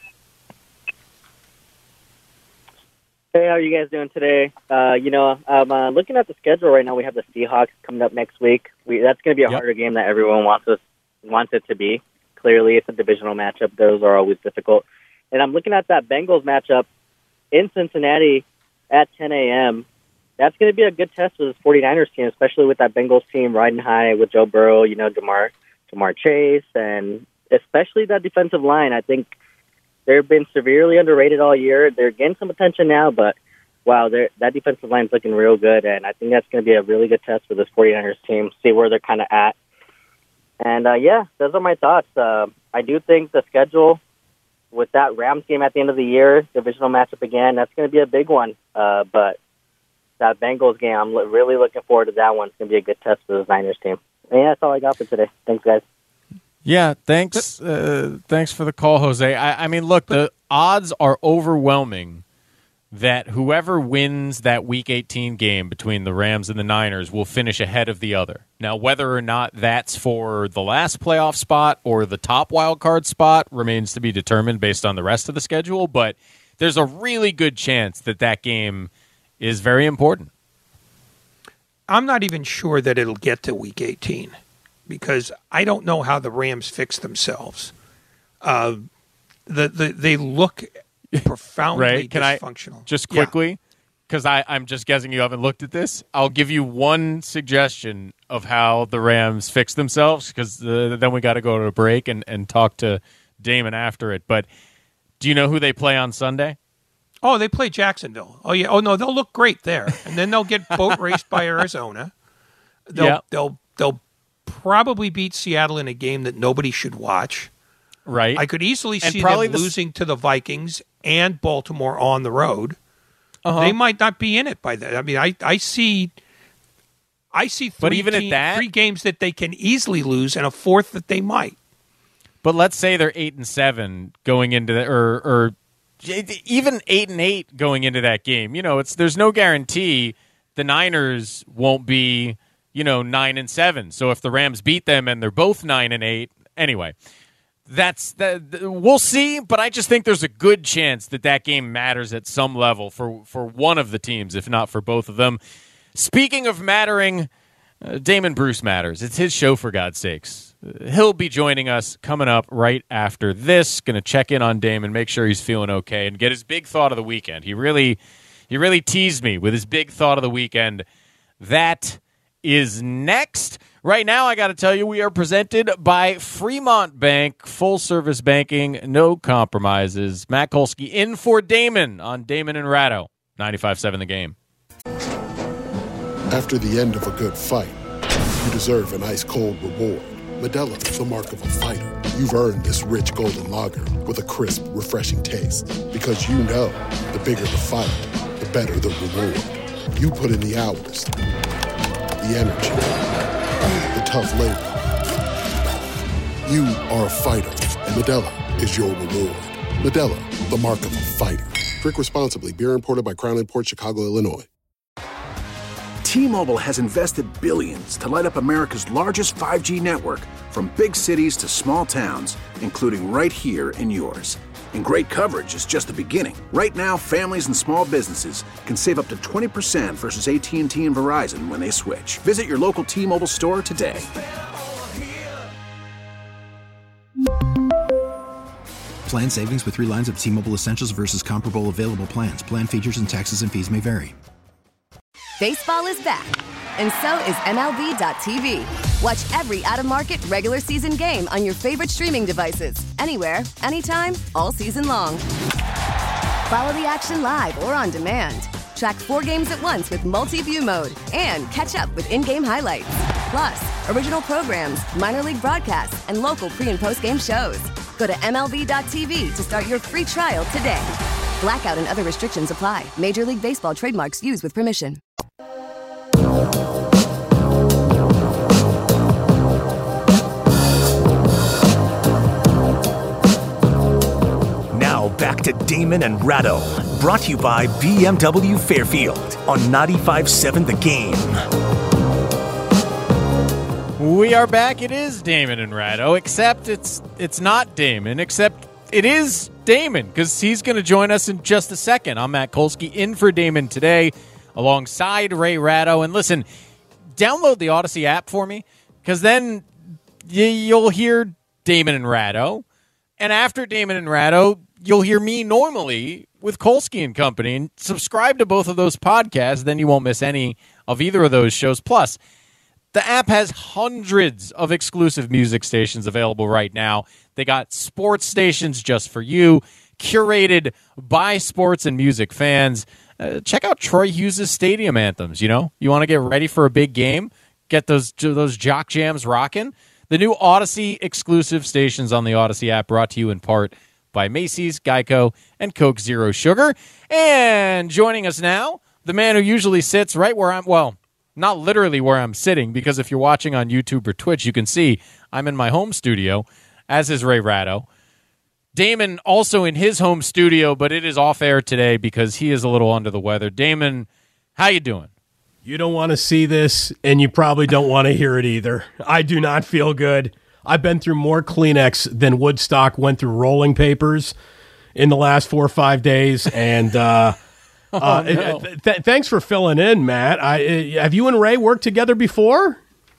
Speaker 9: Hey, how are you guys doing today? Uh, you know, I'm uh, looking at the schedule right now. We have the Seahawks coming up next week. We, that's going to be a
Speaker 5: Yep.
Speaker 9: harder game that everyone wants us wants it to be. Clearly, it's a divisional matchup. Those are always difficult. And I'm looking at that Bengals matchup in Cincinnati at ten a.m. That's going to be a good test for this 49ers team, especially with that Bengals team riding high with Joe Burrow, you know, Jamar, Jamar Chase, and especially that defensive line. I think they've been severely underrated all year. They're getting some attention now, but, wow, that defensive line's looking real good, and I think that's going to be a really good test for this 49ers team, see where they're kind of at. And, uh, yeah, those are my thoughts. Uh, I do think the schedule with that Rams game at the end of the year, divisional matchup again, that's going to be a big one. Uh, but that Bengals game, I'm lo- really looking forward to that one. It's going to be a good test for the Niners team. And, yeah, that's all I got for today. Thanks, guys.
Speaker 5: Yeah, thanks. Uh, thanks for the call, Jose. I, I mean, look, the odds are overwhelming that whoever wins that Week eighteen game between the Rams and the Niners will finish ahead of the other. Now, whether or not that's for the last playoff spot or the top wild card spot remains to be determined based on the rest of the schedule, but there's a really good chance that that game is very important.
Speaker 6: I'm not even sure that it'll get to Week eighteen because I don't know how the Rams fix themselves. Uh, the, the they look profoundly
Speaker 5: Ray, can I
Speaker 6: dysfunctional.
Speaker 5: just
Speaker 6: Yeah.
Speaker 5: quickly, because I'm just guessing you haven't looked at this, I'll give you one suggestion of how the Rams fix themselves, because uh, then we got to go to a break and, and talk to Damon after it. But do you know who they play on Sunday?
Speaker 6: Oh, they play Jacksonville. Oh yeah. Oh no, they'll look great there, and then they'll get boat raced by Arizona. They'll
Speaker 5: Yeah.
Speaker 6: they'll they'll probably beat Seattle in a game that nobody should watch.
Speaker 5: Right.
Speaker 6: I could easily
Speaker 5: And
Speaker 6: see
Speaker 5: probably
Speaker 6: them
Speaker 5: the s-
Speaker 6: losing to the Vikings and Baltimore on the road.
Speaker 5: Uh-huh.
Speaker 6: They might not be in it by that. I mean, I, I see I see three,
Speaker 5: But even at
Speaker 6: team-
Speaker 5: that-
Speaker 6: three games that they can easily lose and a fourth that they might.
Speaker 5: But let's say they're eight and seven going into the, or or even eight and eight going into that game. You know, it's there's no guarantee the Niners won't be, you know, nine and seven. So if the Rams beat them and they're both nine and eight, anyway, that's that. We'll see. But I just think there's a good chance that that game matters at some level for for one of the teams, if not for both of them. Speaking of mattering, uh, Damon Bruce matters. It's his show, for God's sakes. He'll be joining us coming up right after this. Going to check in on Damon, make sure he's feeling okay, and get his big thought of the weekend. He really, he really teased me with his big thought of the weekend. That is next. Right now, I got to tell you, we are presented by Fremont Bank, full service banking, no compromises. Matt Kolsky in for Damon on Damon and Ratto, ninety-five point seven The Game.
Speaker 10: After the end of a good fight, you deserve an ice-cold reward. Modelo is the mark of a fighter. You've earned this rich golden lager with a crisp, refreshing taste. Because you know, the bigger the fight, the better the reward. You put in the hours, the energy, the tough labor. You are a fighter, and Modelo is your reward. Modelo, the mark of a fighter. Drink responsibly. Beer imported by Crown Imports, Chicago, Illinois.
Speaker 11: T-Mobile has invested billions to light up America's largest five G network, from big cities to small towns, including right here in yours. And great coverage is just the beginning. Right now, families and small businesses can save up to twenty percent versus A T and T and Verizon when they switch. Visit your local T-Mobile store today.
Speaker 12: Plan savings with three lines of T-Mobile Essentials versus comparable available plans. Plan features and taxes and fees may vary.
Speaker 13: Baseball is back, and so is M L B dot T V. Watch every out-of-market regular season game on your favorite streaming devices, anywhere, anytime, all season long. Follow the action live or on demand. Track four games at once with multi-view mode and catch up with in-game highlights. Plus, original programs, minor league broadcasts, and local pre- and post-game shows. Go to M L B dot T V to start your free trial today. Blackout and other restrictions apply. Major League Baseball trademarks used with permission.
Speaker 4: Now back to Damon and Ratto, brought to you by B M W Fairfield on ninety-five point seven The Game.
Speaker 5: We are back. It is Damon and Ratto, except it's it's not Damon, except it is Damon, because he's going to join us in just a second. I'm Matt Kolsky, in for Damon today, alongside Ray Ratto. And listen, download the Odyssey app for me, because then y- you'll hear Damon and Ratto. And after Damon and Ratto, you'll hear me normally with Kolsky and Company. And subscribe to both of those podcasts, then you won't miss any of either of those shows. Plus, the app has hundreds of exclusive music stations available right now. They got sports stations just for you, curated by sports and music fans. Uh, check out Troy Hughes' stadium anthems. You know, you want to get ready for a big game, get those those jock jams rocking. The new Odyssey exclusive stations on the Odyssey app, brought to you in part by Macy's, Geico, and Coke Zero Sugar. And joining us now, the man who usually sits right where I'm, well, not literally where I'm sitting, because if you're watching on YouTube or Twitch, you can see I'm in my home studio, as is Ray Ratto. Damon also in his home studio, but it is off air today because he is a little under the weather. Damon, how you doing?
Speaker 14: You don't want to see this, and you probably don't want to hear it either. I do not feel good. I've been through more Kleenex than Woodstock went through rolling papers in the last four or five days, and uh,
Speaker 5: oh,
Speaker 14: uh,
Speaker 5: no.
Speaker 14: th- th- thanks for filling in, Matt. I, uh, have you and Ray worked together before?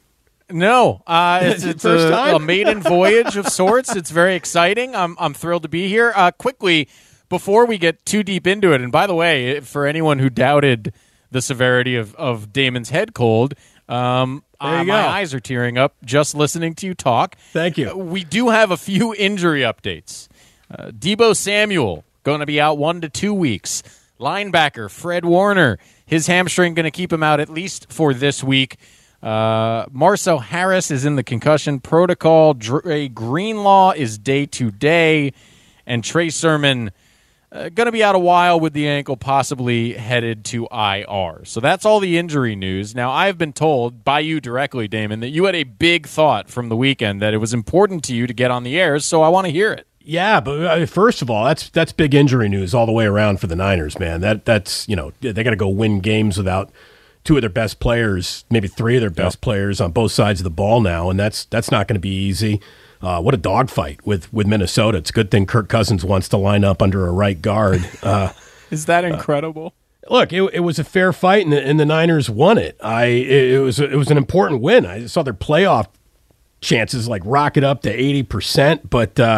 Speaker 5: No, uh, it's, it's
Speaker 14: First
Speaker 5: a,
Speaker 14: time?
Speaker 5: a maiden voyage of sorts. It's very exciting. I'm I'm thrilled to be here. Uh, quickly, before we get too deep into it, and by the way, for anyone who doubted the severity of, of Damon's head cold, um,
Speaker 14: There you
Speaker 5: uh,
Speaker 14: go.
Speaker 5: my eyes are tearing up just listening to you talk.
Speaker 14: Thank you.
Speaker 5: Uh, we do have a few injury updates. Uh, Deebo Samuel going to be out one to two weeks. Linebacker Fred Warner, his hamstring going to keep him out at least for this week. Uh, Marcel Harris is in the concussion protocol. Dre Greenlaw is day to day. And Trey Sermon uh, going to be out a while with the ankle, possibly headed to I R. So that's all the injury news. Now, I've been told by you directly, Damon, that you had a big thought from the weekend, that it was important to you to get on the air, so I want to hear it.
Speaker 14: Yeah, but uh, first of all, that's that's big injury news all the way around for the Niners, man. That That's, you know, they got to go win games without two of their best players, maybe three of their best yep. players on both sides of the ball now, and that's that's not going to be easy. Uh, what a dogfight with, with Minnesota. It's a good thing Kirk Cousins wants to line up under a right guard. Uh,
Speaker 5: Is that incredible?
Speaker 14: Uh, look, it, it was a fair fight, and the, and the Niners won it. I it, it was it was an important win. I saw their playoff chances like rocket up to eighty percent. But uh,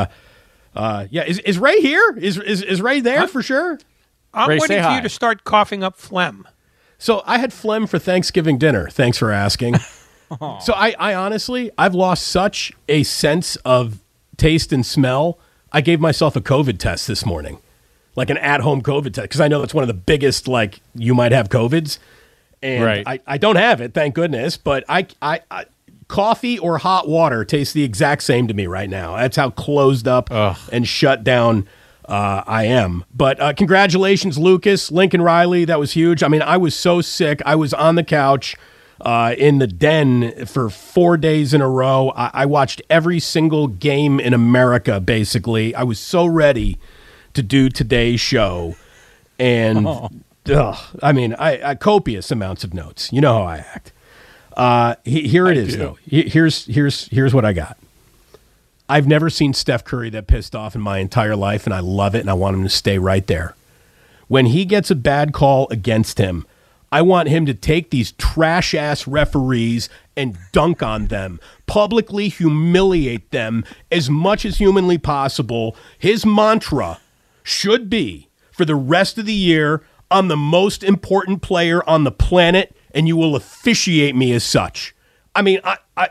Speaker 14: uh, yeah, is is Ray here? Is is is Ray there huh? for sure?
Speaker 6: I'm
Speaker 5: Ray,
Speaker 6: waiting for you to start coughing up phlegm.
Speaker 14: So I had phlegm for Thanksgiving dinner. Thanks for asking. So I, I honestly, I've lost such a sense of taste and smell. I gave myself a COVID test this morning, like an at-home COVID test, because I know that's one of the biggest, like, you might have COVIDs. And
Speaker 5: right.
Speaker 14: I, I don't have it, thank goodness, but I, I, I coffee or hot water tastes the exact same to me right now. That's how closed up Ugh. and shut down uh, I am. But uh, congratulations, Lucas, Lincoln Riley. That was huge. I mean, I was so sick. I was on the couch Uh, in the den for four days in a row. I-, I watched every single game in America, basically. I was so ready to do today's show. And, oh. ugh, I mean, I, I copious amounts of notes. You know how I act. Uh, he, here it I is, do. though. He, here's, here's, here's what I got. I've never seen Steph Curry that pissed off in my entire life, and I love it, and I want him to stay right there. When he gets a bad call against him, I want him to take these trash-ass referees and dunk on them, publicly humiliate them as much as humanly possible. His mantra should be, for the rest of the year, I'm the most important player on the planet, and you will officiate me as such. I mean, I, I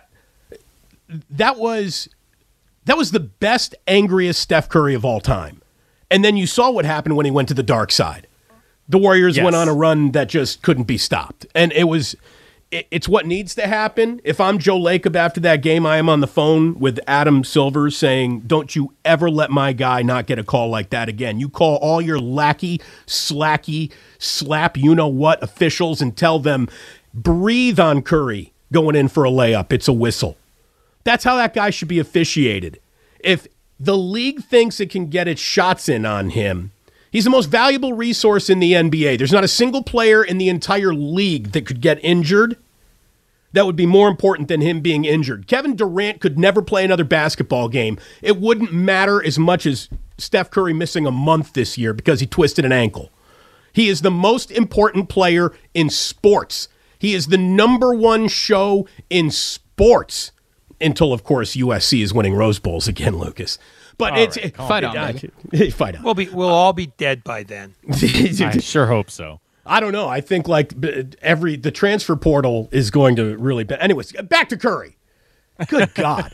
Speaker 14: that was that was the best, angriest Steph Curry of all time. And then you saw what happened when he went to the dark side. The Warriors yes. went on a run that just couldn't be stopped. And it was, it, it's what needs to happen. If I'm Joe Lacob after that game, I am on the phone with Adam Silver saying, don't you ever let my guy not get a call like that again. You call all your lackey, slacky, slap you-know-what officials and tell them, breathe on Curry going in for a layup. It's a whistle. That's how that guy should be officiated. If the league thinks it can get its shots in on him, he's the most valuable resource in the N B A. There's not a single player in the entire league that could get injured that would be more important than him being injured. Kevin Durant could never play another basketball game. It wouldn't matter as much as Steph Curry missing a month this year because he twisted an ankle. He is the most important player in sports. He is the number one show in sports until, of course, U S C is winning Rose Bowls again, Lucas. But all it's right, it,
Speaker 6: fight
Speaker 14: it,
Speaker 6: on,
Speaker 14: uh, fight on.
Speaker 6: We'll be we'll all be dead by then.
Speaker 5: I sure hope so.
Speaker 14: I don't know. I think like every the transfer portal is going to really be. Anyways, back to Curry. Good God,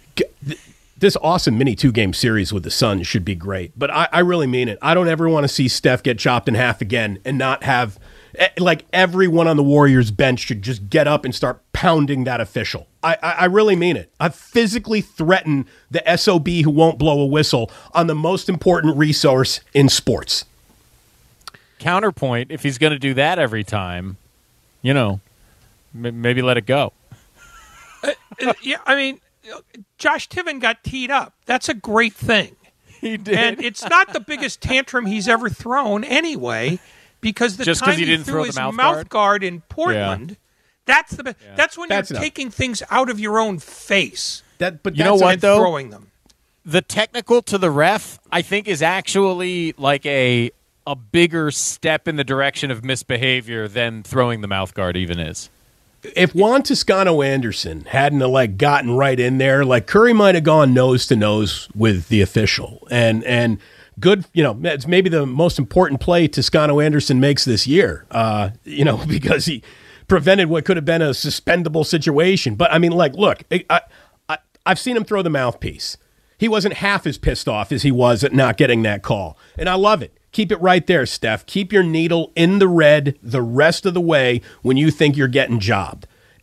Speaker 14: this awesome mini two game series with the Suns should be great. But I, I really mean it. I don't ever want to see Steph get chopped in half again and not have like everyone on the Warriors bench should just get up and start pounding that official. I, I, I really mean it. I physically threaten the S O B who won't blow a whistle on the most important resource in sports.
Speaker 5: Counterpoint, if he's going to do that every time, you know, m- maybe let it go.
Speaker 6: uh, uh, yeah, I mean, Josh Tiven got teed up. That's a great thing.
Speaker 5: He did.
Speaker 6: And it's not the biggest tantrum he's ever thrown anyway, because the
Speaker 5: Just
Speaker 6: time
Speaker 5: he,
Speaker 6: he
Speaker 5: didn't
Speaker 6: threw
Speaker 5: throw
Speaker 6: his
Speaker 5: the mouth,
Speaker 6: mouth
Speaker 5: guard?
Speaker 6: guard in Portland,
Speaker 5: yeah.
Speaker 6: that's the yeah. that's when
Speaker 14: that's
Speaker 6: you're
Speaker 14: enough.
Speaker 6: taking things out of your own face.
Speaker 14: That, but
Speaker 5: you know what, though?
Speaker 6: Throwing them.
Speaker 5: The technical to the ref, I think, is actually like a a bigger step in the direction of misbehavior than throwing the mouth guard even is.
Speaker 14: If Juan Toscano Anderson hadn't like gotten right in there, like Curry might have gone nose to nose with the official. And and good, you know, it's maybe the most important play Toscano Anderson makes this year, uh, you know, because he prevented what could have been a suspendable situation. But, I mean, like, look, I, I, I've seen him throw the mouthpiece. He wasn't half as pissed off as he was at not getting that call. And I love it. Keep it right there, Steph. Keep your needle in the red the rest of the way when you think you're getting jobbed.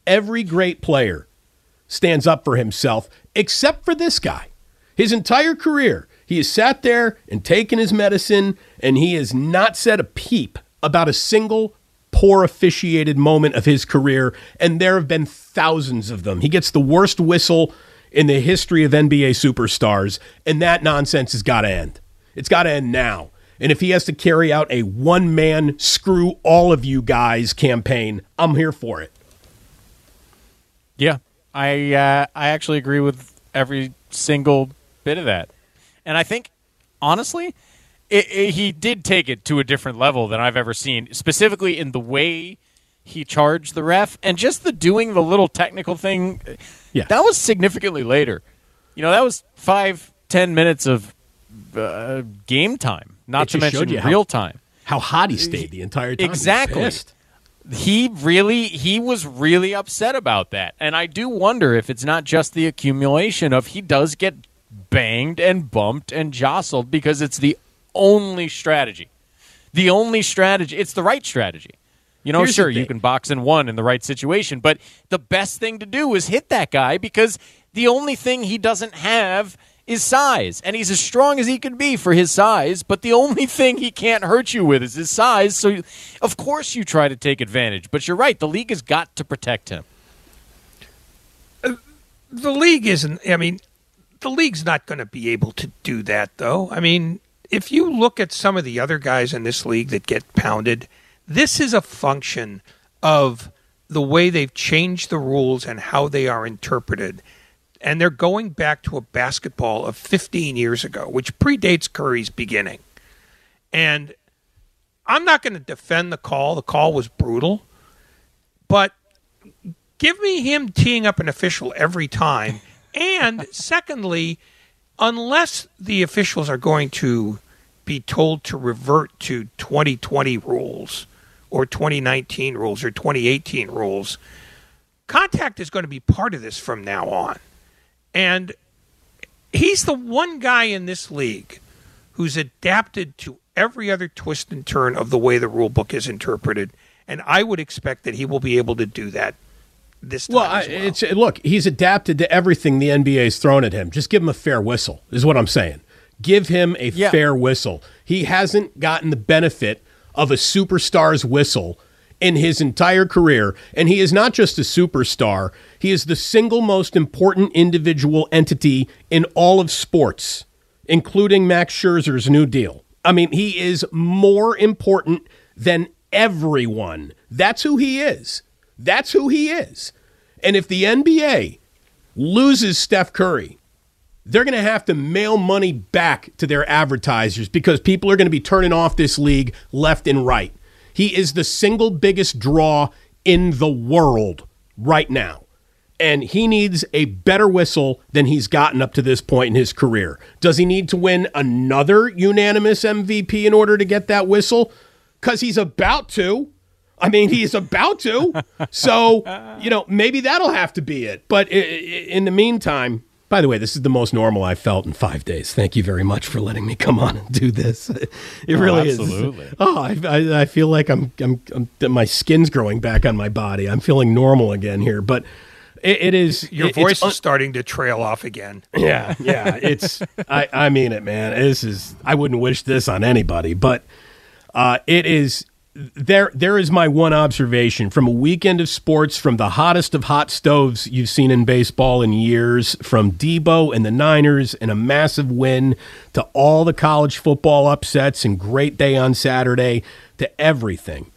Speaker 14: Every great player stands up for himself, except for this guy. His entire career, he has sat there and taken his medicine, and he has not said a peep about a single poor officiated moment of his career, and there have been thousands of them. He gets the worst whistle in the history of N B A superstars, and that nonsense has got to end. It's got to end now. And if he has to carry out a one-man screw all of you guys campaign, I'm here for it.
Speaker 5: Yeah, I uh, I actually agree with every single bit of that. And I think, honestly, it, it, he did take it to a different level than I've ever seen, specifically in the way he charged the ref and just the doing the little technical thing.
Speaker 14: Yeah.
Speaker 5: That was significantly later. You know, that was five, ten minutes of uh, game time, not
Speaker 14: It
Speaker 5: to
Speaker 14: just showed
Speaker 5: mention
Speaker 14: you how-
Speaker 5: real time.
Speaker 14: How hot he stayed the entire time. He was
Speaker 5: Exactly.
Speaker 14: pissed.
Speaker 5: He really, he was really upset about that. And I do wonder if it's not just the accumulation of he does get banged and bumped and jostled because it's the only strategy. The only strategy. It's the right strategy. You know,
Speaker 14: Here's the
Speaker 5: sure, you
Speaker 14: thing.
Speaker 5: can box and one in the right situation, but the best thing to do is hit that guy because the only thing he doesn't have is size. And he's as strong as he can be for his size, but the only thing he can't hurt you with is his size. So, of course, you try to take advantage. But you're right. The league has got to protect him.
Speaker 6: The league isn't, I mean, the league's not going to be able to do that, though. I mean, if you look at some of the other guys in this league that get pounded, this is a function of the way they've changed the rules and how they are interpreted. And they're going back to a basketball of fifteen years ago, which predates Curry's beginning. And I'm not going to defend the call. The call was brutal. But give me him teeing up an official every time. And secondly, unless the officials are going to be told to revert to twenty twenty rules or twenty nineteen rules or twenty eighteen rules, contact is going to be part of this from now on. And he's the one guy in this league who's adapted to every other twist and turn of the way the rule book is interpreted. And I would expect that he will be able to do that this time
Speaker 14: Well, I,
Speaker 6: as well.
Speaker 14: it's look, he's adapted to everything the N B A's thrown at him. Just give him a fair whistle, is what I'm saying. Give him a
Speaker 5: Yeah.
Speaker 14: fair whistle. He hasn't gotten the benefit of a superstar's whistle in his entire career, and he is not just a superstar. He is the single most important individual entity in all of sports, including Max Scherzer's new deal. I mean, he is more important than everyone. That's who he is. That's who he is. And if the N B A loses Steph Curry, they're going to have to mail money back to their advertisers because people are going to be turning off this league left and right. He is the single biggest draw in the world right now. And he needs a better whistle than he's gotten up to this point in his career. Does he need to win another unanimous M V P in order to get that whistle? Because he's about to. I mean, he's about to. So, you know, maybe that'll have to be it. But i- i- in the meantime, by the way, this is the most normal I've felt in five days. Thank you very much for letting me come on and do this. It
Speaker 5: Oh,
Speaker 14: really
Speaker 5: absolutely.
Speaker 14: is. Oh, I, I, I feel like I'm, I'm, I'm, my skin's growing back on my body. I'm feeling normal again here. But it, it is.
Speaker 6: Your
Speaker 14: it-
Speaker 6: voice
Speaker 14: it's un-
Speaker 6: is starting to trail off again.
Speaker 14: yeah, yeah. It's. I, I mean it, man. This is. I wouldn't wish this on anybody, but uh, it is. There, there is my one observation from a weekend of sports, from the hottest of hot stoves you've seen in baseball in years, from Debo and the Niners and a massive win, to all the college football upsets and great day on Saturday, to everything.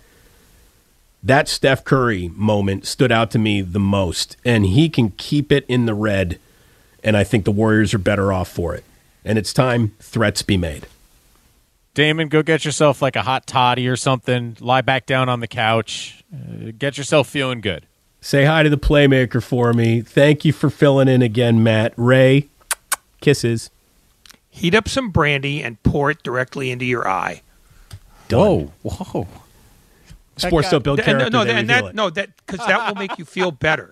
Speaker 14: That Steph Curry moment stood out to me the most, and he can keep it in the red, and I think the Warriors are better off for it. And it's time threats be made.
Speaker 5: Damon, go get yourself like a hot toddy or something. Lie back down on the couch. Uh, get yourself feeling good.
Speaker 14: Say hi to the playmaker for me. Thank you for filling in again, Matt. Ray, kisses.
Speaker 6: Heat up some brandy and pour it directly into your eye.
Speaker 14: Done.
Speaker 5: Whoa, whoa.
Speaker 14: Sports don't build
Speaker 6: And-
Speaker 14: character.
Speaker 6: No,
Speaker 14: they
Speaker 6: and
Speaker 14: reveal
Speaker 6: that,
Speaker 14: it.
Speaker 6: no, that because that will make you feel better.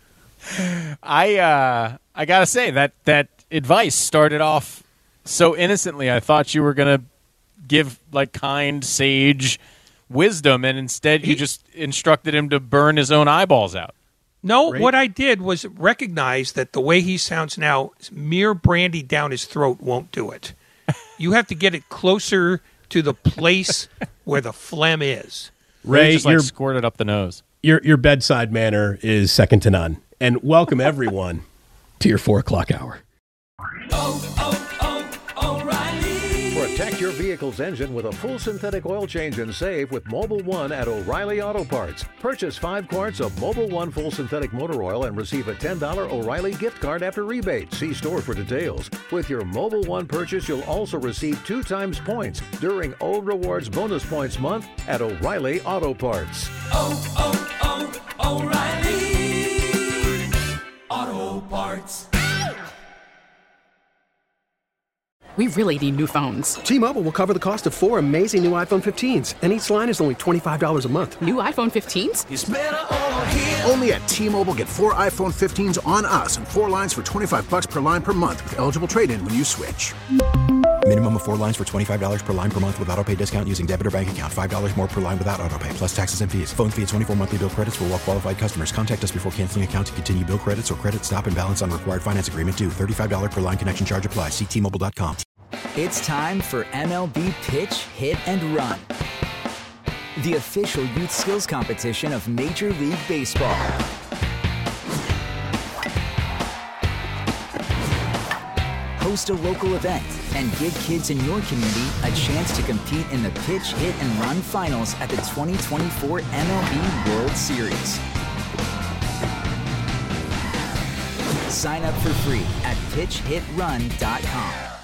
Speaker 5: I uh, I gotta say that that advice started off so innocently. I thought you were gonna give like kind sage wisdom, and instead you just instructed him to burn his own eyeballs out.
Speaker 6: No,
Speaker 14: Right?
Speaker 6: what I did was recognize that the way he sounds now, mere brandy down his throat won't do it. You have to get it closer to the place where the phlegm is.
Speaker 14: Ray,
Speaker 5: just like
Speaker 14: your,
Speaker 5: squirted up the nose.
Speaker 14: your your bedside manner is second to none. And welcome everyone to your four o'clock hour.
Speaker 15: Protect your vehicle's engine with a full synthetic oil change and save with Mobile One at O'Reilly Auto Parts. Purchase five quarts of Mobile One full synthetic motor oil and receive a ten dollars O'Reilly gift card after rebate. See store for details. With your Mobile One purchase, you'll also receive two times points during O Rewards Bonus Points Month at O'Reilly Auto Parts.
Speaker 8: Oh, oh, oh, O'Reilly Auto Parts.
Speaker 16: We really need new phones.
Speaker 17: T-Mobile will cover the cost of four amazing new iPhone fifteens, and each line is only twenty-five dollars a month.
Speaker 16: New iPhone fifteens?
Speaker 8: It's better over here.
Speaker 11: Only at T-Mobile, get four iPhone fifteens on us and four lines for twenty-five bucks per line per month with eligible trade-in when you switch.
Speaker 12: Minimum of four lines for twenty-five dollars per line per month with autopay discount using debit or bank account. five dollars more per line without autopay, plus taxes and fees. Phone fee at twenty-four monthly bill credits for well-qualified customers. Contact us before canceling account to continue bill credits or credit stop and balance on required finance agreement due. thirty-five dollars per line connection charge applies. See T Mobile dot com.
Speaker 18: It's time for M L B Pitch, Hit, and Run, the official youth skills competition of Major League Baseball. Host a local event and give kids in your community a chance to compete in the Pitch, Hit, and Run finals at the twenty twenty-four M L B World Series. Sign up for free at pitch hit run dot com.